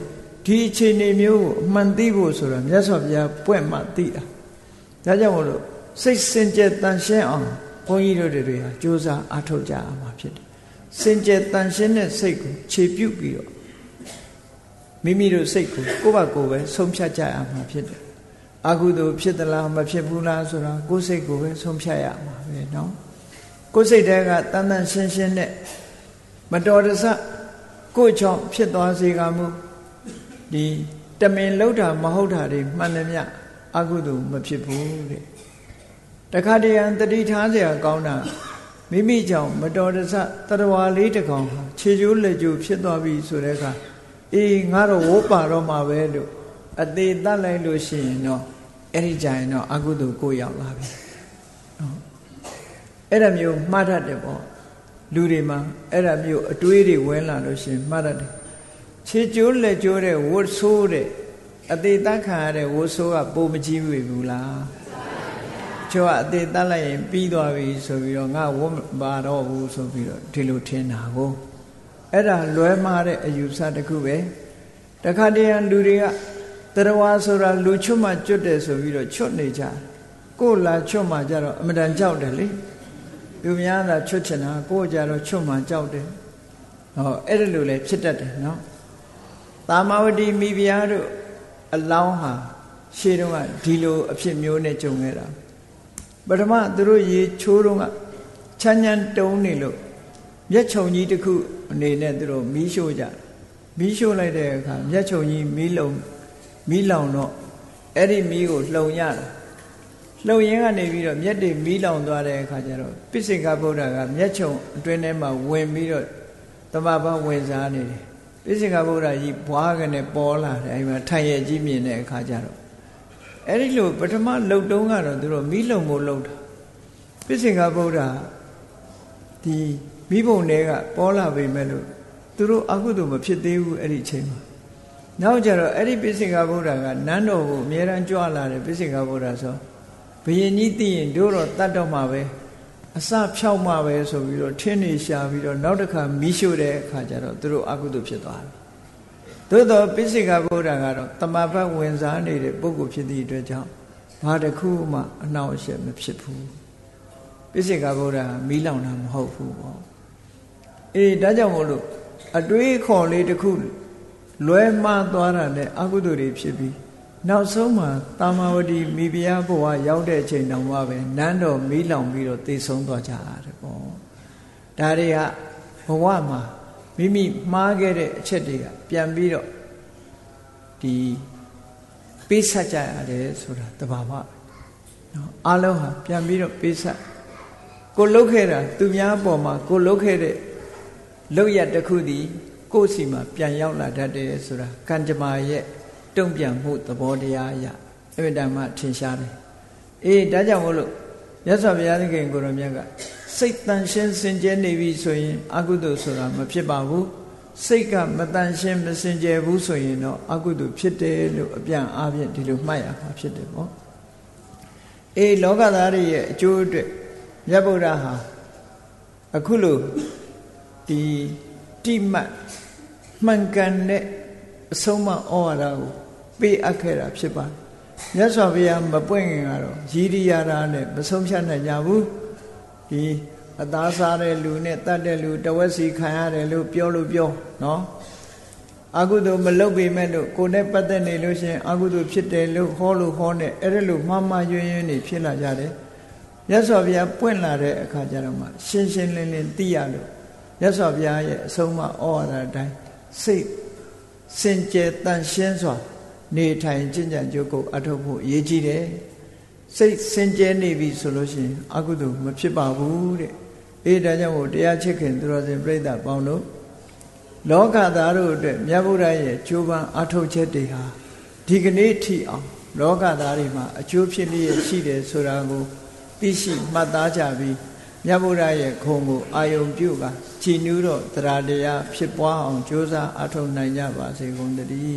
ဒီအခြေအနေမျိုးကိုအမှန်သိဖို့ဆိုတာမြတ်စွာဘုရားပွင့်မှသိတာဒါကြောင့်မို့လို့စိတ်စင်ကြယ်တန်ရှင်းအောင်ဘုန်းကြီးတို့တွေဟာကြိုးစားအားထုတ်ကြရမှာဖြစ်တယ်စင်ကြယ်တန်ရှင်းတဲ့စိတ်ကိုခြေပြုတ်ပြီးတော့မိမိတို့စိတ်ကိုကိုယ့်ဘာကိုယ်ပဲဆုံးဖြတ်ကြရမှာဖြစ်တယ်အကုသိုလ်ဖြစ်သလားမဖြစ်ဘူးလားဆိုတာကိုယ်စိတ်ကိုပဲဆုံးဖြတ်ရမှာပဲเนาะကိုယ်စိတ်တဲကတန်တန်ရှင်းရှင်းနဲ့မတော်တဆကိုယ်ကြောင့်ဖြစ်သွားစေကမူဒီတမင်လောက်တာမဟုတ်တာတွေမှန်တယ်မြအကုသိုလ်မဖြစ်ဘူးတဲ့တခါတည်းတတိထားเสียကောင်းတာမိမိကြောင့်မတော်တဆတရဝါလေးတစ်ကောင်ခြေကျိုးလက်ကျိုးဖြစ်သွားပြီဆိုတဲ့အခါအေးငါတော့ဝိုးပါတော့မှာပဲလို့အသေးတတ်လိုက်လို့ရှိရင်တော့အဲ့ဒီကြရင်တော့အကုသိုလ်ကိုရောက်လာပြီနော်အဲ့ဒါမျိုးမှားတတ်တယ်ပေါ့လူတွေမှာအဲ့ဒါမျိုးအတွေးတွေဝင်လာလို့ရှိရင်မှားတတ်တယ်ခြေကျိုးလက်ကျိုးတဲ့ဝတ်ဆိုးတဲ့အသေးတတ်ခံရတဲ့ဝတ်ဆိုးကပုံမကြီးဘူးလားကျော်အသေးတတ်လိုက်ရင်ပြီးသွားပြီဆိုပြီးတော့ငါဝတ်ပါတော့ဘူးဆိုပြီးတော့ဒီလိုထင်တာကိုအဲ့ဒါလွဲမှားတဲ့အယူဆတစ်ခုပဲတခါတည်းလူတွေကတရဝါဆိုတာလူချွတ်မှကျွတ်တယ်ဆိုပြီးတော့ချွတ်နေကြကိုယ်လာချွတ်မှကြတော့အမတန်ကြောက်တယ်လေလူများသာချွတ်ချင်တာကိုယ်ကြတော့ချွတ်မှကြောက်တယ်ဟောအဲ့ဒါလိုလည်းဖြစ်တတ်တယ်နော်သာမဝတိမိဖုရားတို့အလောင်းဟာရှေးတုန်းကဒီလိုအဖြစ်မျိုးနဲ့ကြုံခဲ့တာပထမသူတို့ရေချိုးတုန်းကချမ်းချမ်းတုံးနေလို့မျက်ခြုံကြီးတစ်ခုအနေနဲ့သူတို့မီးရှို့ကြမီးရှို့လိုက်တဲ့အခါမျက်ခြုံကြီးမီးလောင်တော့အဲ့ဒီမီးကိုလှုံရတယ်လှုံရင်းကနေပြီးတော့မျက်တွေမီးလောင်သွားတဲ့အခါကျတော့ပိစိကဗုဒ္ဓကမျက်ခြုံအတွင်းထဲမှာဝင်ပြီးတော့သမဘဝင်စားနေတယ်ပိစိကဗုဒ္ဓကြီးဘွားကနေပေါ်လာတယ်အဲ့မှာထိုင်ရကြီးမြင်တဲ့အခါကျတော့အဲ့ဒီလိုပထမလှုပ်တုံးကတော့သူတို့မီးလုံမို့လှုပ်တာပိစိကဗုဒ္ဓဒီမိဘုံတွေကပေါ်လာပေမဲ့လို့သူတို့အကုသိုလ်မဖြစ်သေးဘူးအဲ့ဒီအချိန်မှာနောက်ကြတော့အဲ့ဒီပိစိကဗုဒ္ဓကနန်းတော်ကိုအမြဲတမ်းကြွလာတယ်ပိစိကဗုဒ္ဓဆိုဘယင်ကြီးသိရင်တို့တော့တတ်တော့မှာပဲအစဖြောက်မှာပဲဆိုပြီးတော့ထင်းနေရှာပြီးတော့နောက်တစ်ခါမီးရှို့တဲ့အခါကျတော့သူတို့အကုသိုလ်ဖြစ်သွားတယ်သို့တော့ပိစိကဗုဒ္ဓကတော့တမဘတ်ဝင်စားနေတဲ့ပုဂ္ဂိုလ်ဖြစ်သည့်အတွက်ကြောင့်ဘာတစ်ခုမှအနှောင့်အယှက်မဖြစ်ဘူးပိစိကဗုဒ္ဓကမီးလောင်တာမဟုတ်ဘူးပေါ့အေးဒါကြောင့်မို့လို့အတွေးခေါ်လေးတစ်ခုလွဲမှားသွားတာနဲ့အကုသိုလ်တွေဖြစ်ပြီးနောက်ဆုံးမှာတာမဝတီမိဖုရားဘဝရောက်တဲ့အချိန်တောင်မှပဲနန်းတော်မီးလောင်ပြီးတော့သေဆုံးသွားကြရတယ်ပေါ့ဒါတွေကဘဝမှာမိမိမှားခဲ့တဲ့အချက်တွေကပြန်ပြီးတော့ဒီပေးဆက်ကြရတယ်ဆိုတာတဘာဝနော်အားလုံးဟာပြန်ပြီးတော့ပေးဆက်ကိုလှုပ်ခဲ့တာသူများပေါ်မှာကိုလှုပ်ခဲ့တဲ့လှုပ်ရတစ်ခုသည်ကိုယ်စီမှာပြန်ရောက်လာတတ်တယ်ဆိုတာကံကြမ္မာရဲ့တုံ့ပြန်မှုသဘောတရားအရအမြဲတမ်းထင်ရှားတယ်အေးဒါကြောင့်မို့လို့မြတ်စွာဘုရားသခင်ကိုရောမြတ်ကစိတ်တန်ရှင်းစင်ကြဲနေပြီဆိုရင်အကုသိုလ်ဆိုတာမဖြစ်ပါဘူးစိတ်ကမတန်ရှင်းမစင်ကြဲဘူးဆိုရင်တော့အကုသိုလ်ဖြစ်တယ်လို့အပြန်အားဖြင့်ဒီလိုမှတ်ရမှာဖြစ်တယ်ပေါ့အေးလောကသားတွေရဲ့အကျိုးအတွက်မြတ်ဗုဒ္ဓဟာအခုလိုဒီတိမတ်မှန်ကန်တဲ့အဆုံးအမဩဝါဒကိုပေးအပ်ခဲ့တာဖြစ်ပါတယ်မြတ်စွာဘုရားမပွင့်ခင်ကတော့ရည်ရည်ရာရာနဲ့မဆုံးဖြတ်နိုင်ကြဘူးဒီအသားစားတဲ့လူနဲ့တတ်တဲ့လူတဝက်စီခံရတယ်လို့ပြောနော်အကုသိုလ်မလုပ်ပေမဲ့လို့ကိုယ်နဲ့ပတ်သက်နေလို့ရှိရင်အကုသိုလ်ဖြစ်တယ်လို့ဟောနဲ့အဲ့ဒါလို့မှားမှားယွင်းယွင်းနေဖြစ်လာကြတယ်မြတ်စွာဘုရားပွင့်လာတဲ့အခါကျတော့မှရှင်းရှင်းလင်းလင်းသိရလို့မြတ်စွာဘုရားရဲ့အဆုံးအမဩဝါဒအတိုင်းစိတ်စင်ကြယ်တန်ရှင်းစွာနေထိုင်ကျင့်ကြံကြိုးကိုအထောက်ဖို့အရေးကြီးတယ်စိတ်စင်ကြယ်နေပြီဆိုလို့ရှိရင်အကုသိုလ်မဖြစ်ပါဘူးတဲ့အေးဒါကြောင့်မို့တရားချစ်ခင်သူတော်စင်ပြိဿပေါင်းတို့လောကသားတို့အတွက်မြတ်ဗုဒ္ဓရဲ့ကြိုးပမ်းအထောက်ချက်တွေဟာဒီကနေ့ထိအောင်လောကသားတွေမှာအကျိုးဖြစ်လျက်ရှိတယ်ဆိုတာကိုသိရှိမှတ်သားကြပြီးမြတ်ဗုဒ္ဓရဲ့ခုံကိုအာယုံပြုကကြည်နူးတော့တရားတရားဖြစ်ပွားအောင်ကြိုးစားအထောက်နိုင်ကြပါစေကုန်သတည်း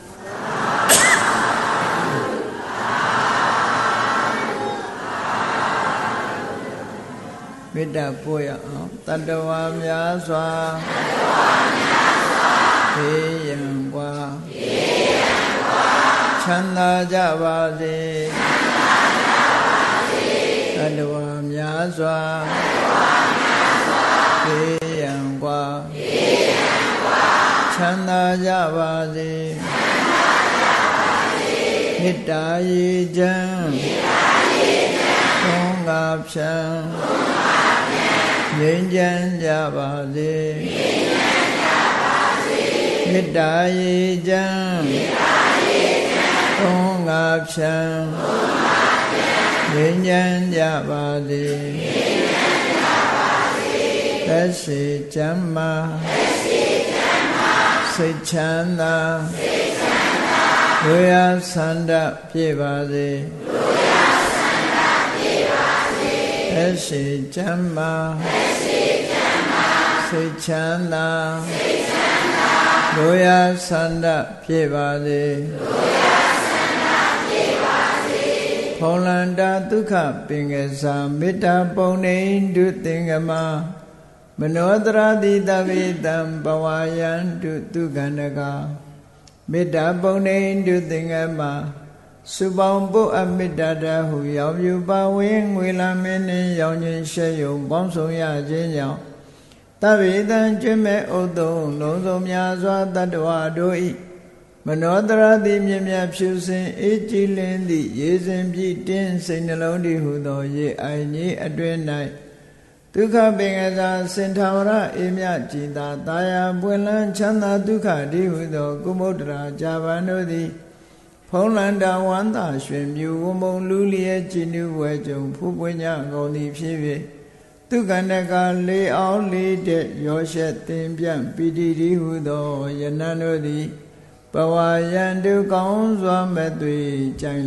မေတ္တာပို့ရအောင်တတ္တဝါများစွာဘေးရန်กว่าချမ်းသာကြပါစေတတ္တဝါများစွာဘေးရန်ကွာချမ်းသာကြပါစေမေတ္တာရေချမ်းသုံးငါဖြံငြိမ်းချမ်းကြပါစေမေတ္တာရေချမ်းသုံးငါဖြံငြိမ်းချမ်းကြပါစေသက်ရှိချမ်းသာစိတ်ချမ်းသာလူရဆန္ဒပြည့်ပါစေသက်ရှိချမ်းသာစိတ်ချမ်းသာလူရဆန္ဒပြည့်ပါစေဖုံလန္တာဒုက္ခပင်ကစားမေတ္တာပုံနေဒုသင်္ကမမနောတရတိတဝိတံဘဝယံဒုဒုက္ခန္တကမေတ္တာပုံနေဒုသင်္ကမစုပေါင်းပုအမေတ္တာတဟုရောက်ပြုပါဝင်ငွေလာမင်းနှင့်ရောင်ခြင်းရှေယုံပေါင်းဆောင်ရခြင်းကြောင့်တဝိတံကျွမ်းမဲ့ဥဒုံလုံးစုံများစွာတတ္တဝါတို့၏မနောတရတိမြင်မြဖြူစင်အေးကြည်လင်းသည့်ရေစဉ်ပြည့်တင်းစိတ်နှလုံးတည်ဟုသောရေအိုင်ကြီးအတွင်၌ဒုက္ခပင်ကစားစင်ထာဝရအေမြကြည်သာတာယာပွင့်လန်းချမ်းသာဒုက္ခတည်ဟုသောကုမုဒ္ဒရာဇာဗန်တို့သည်ဖုံးလန္တာဝန္တာရွှင်မြူဝမုံလူလျက်ကြည်နူးဝဲကြုံဖူးပွင့်ကြကုန်သည်ဖြစ်၍ဒုက္ခန္တကလေးအောင်လေးတဲ့ရောရှက်တင်ပြန့်ပီတိတည်ဟုသောယနံတို့သည်ဘဝယံတုကောင်းစွာမဲ့သွေကြိုင်လံ၍နေကြပါစေကုန်တည်း Hãy subscribe cho kênh Ghiền Mì Gõ để không bỏ lỡ những video hấp dẫn သံဃာတော်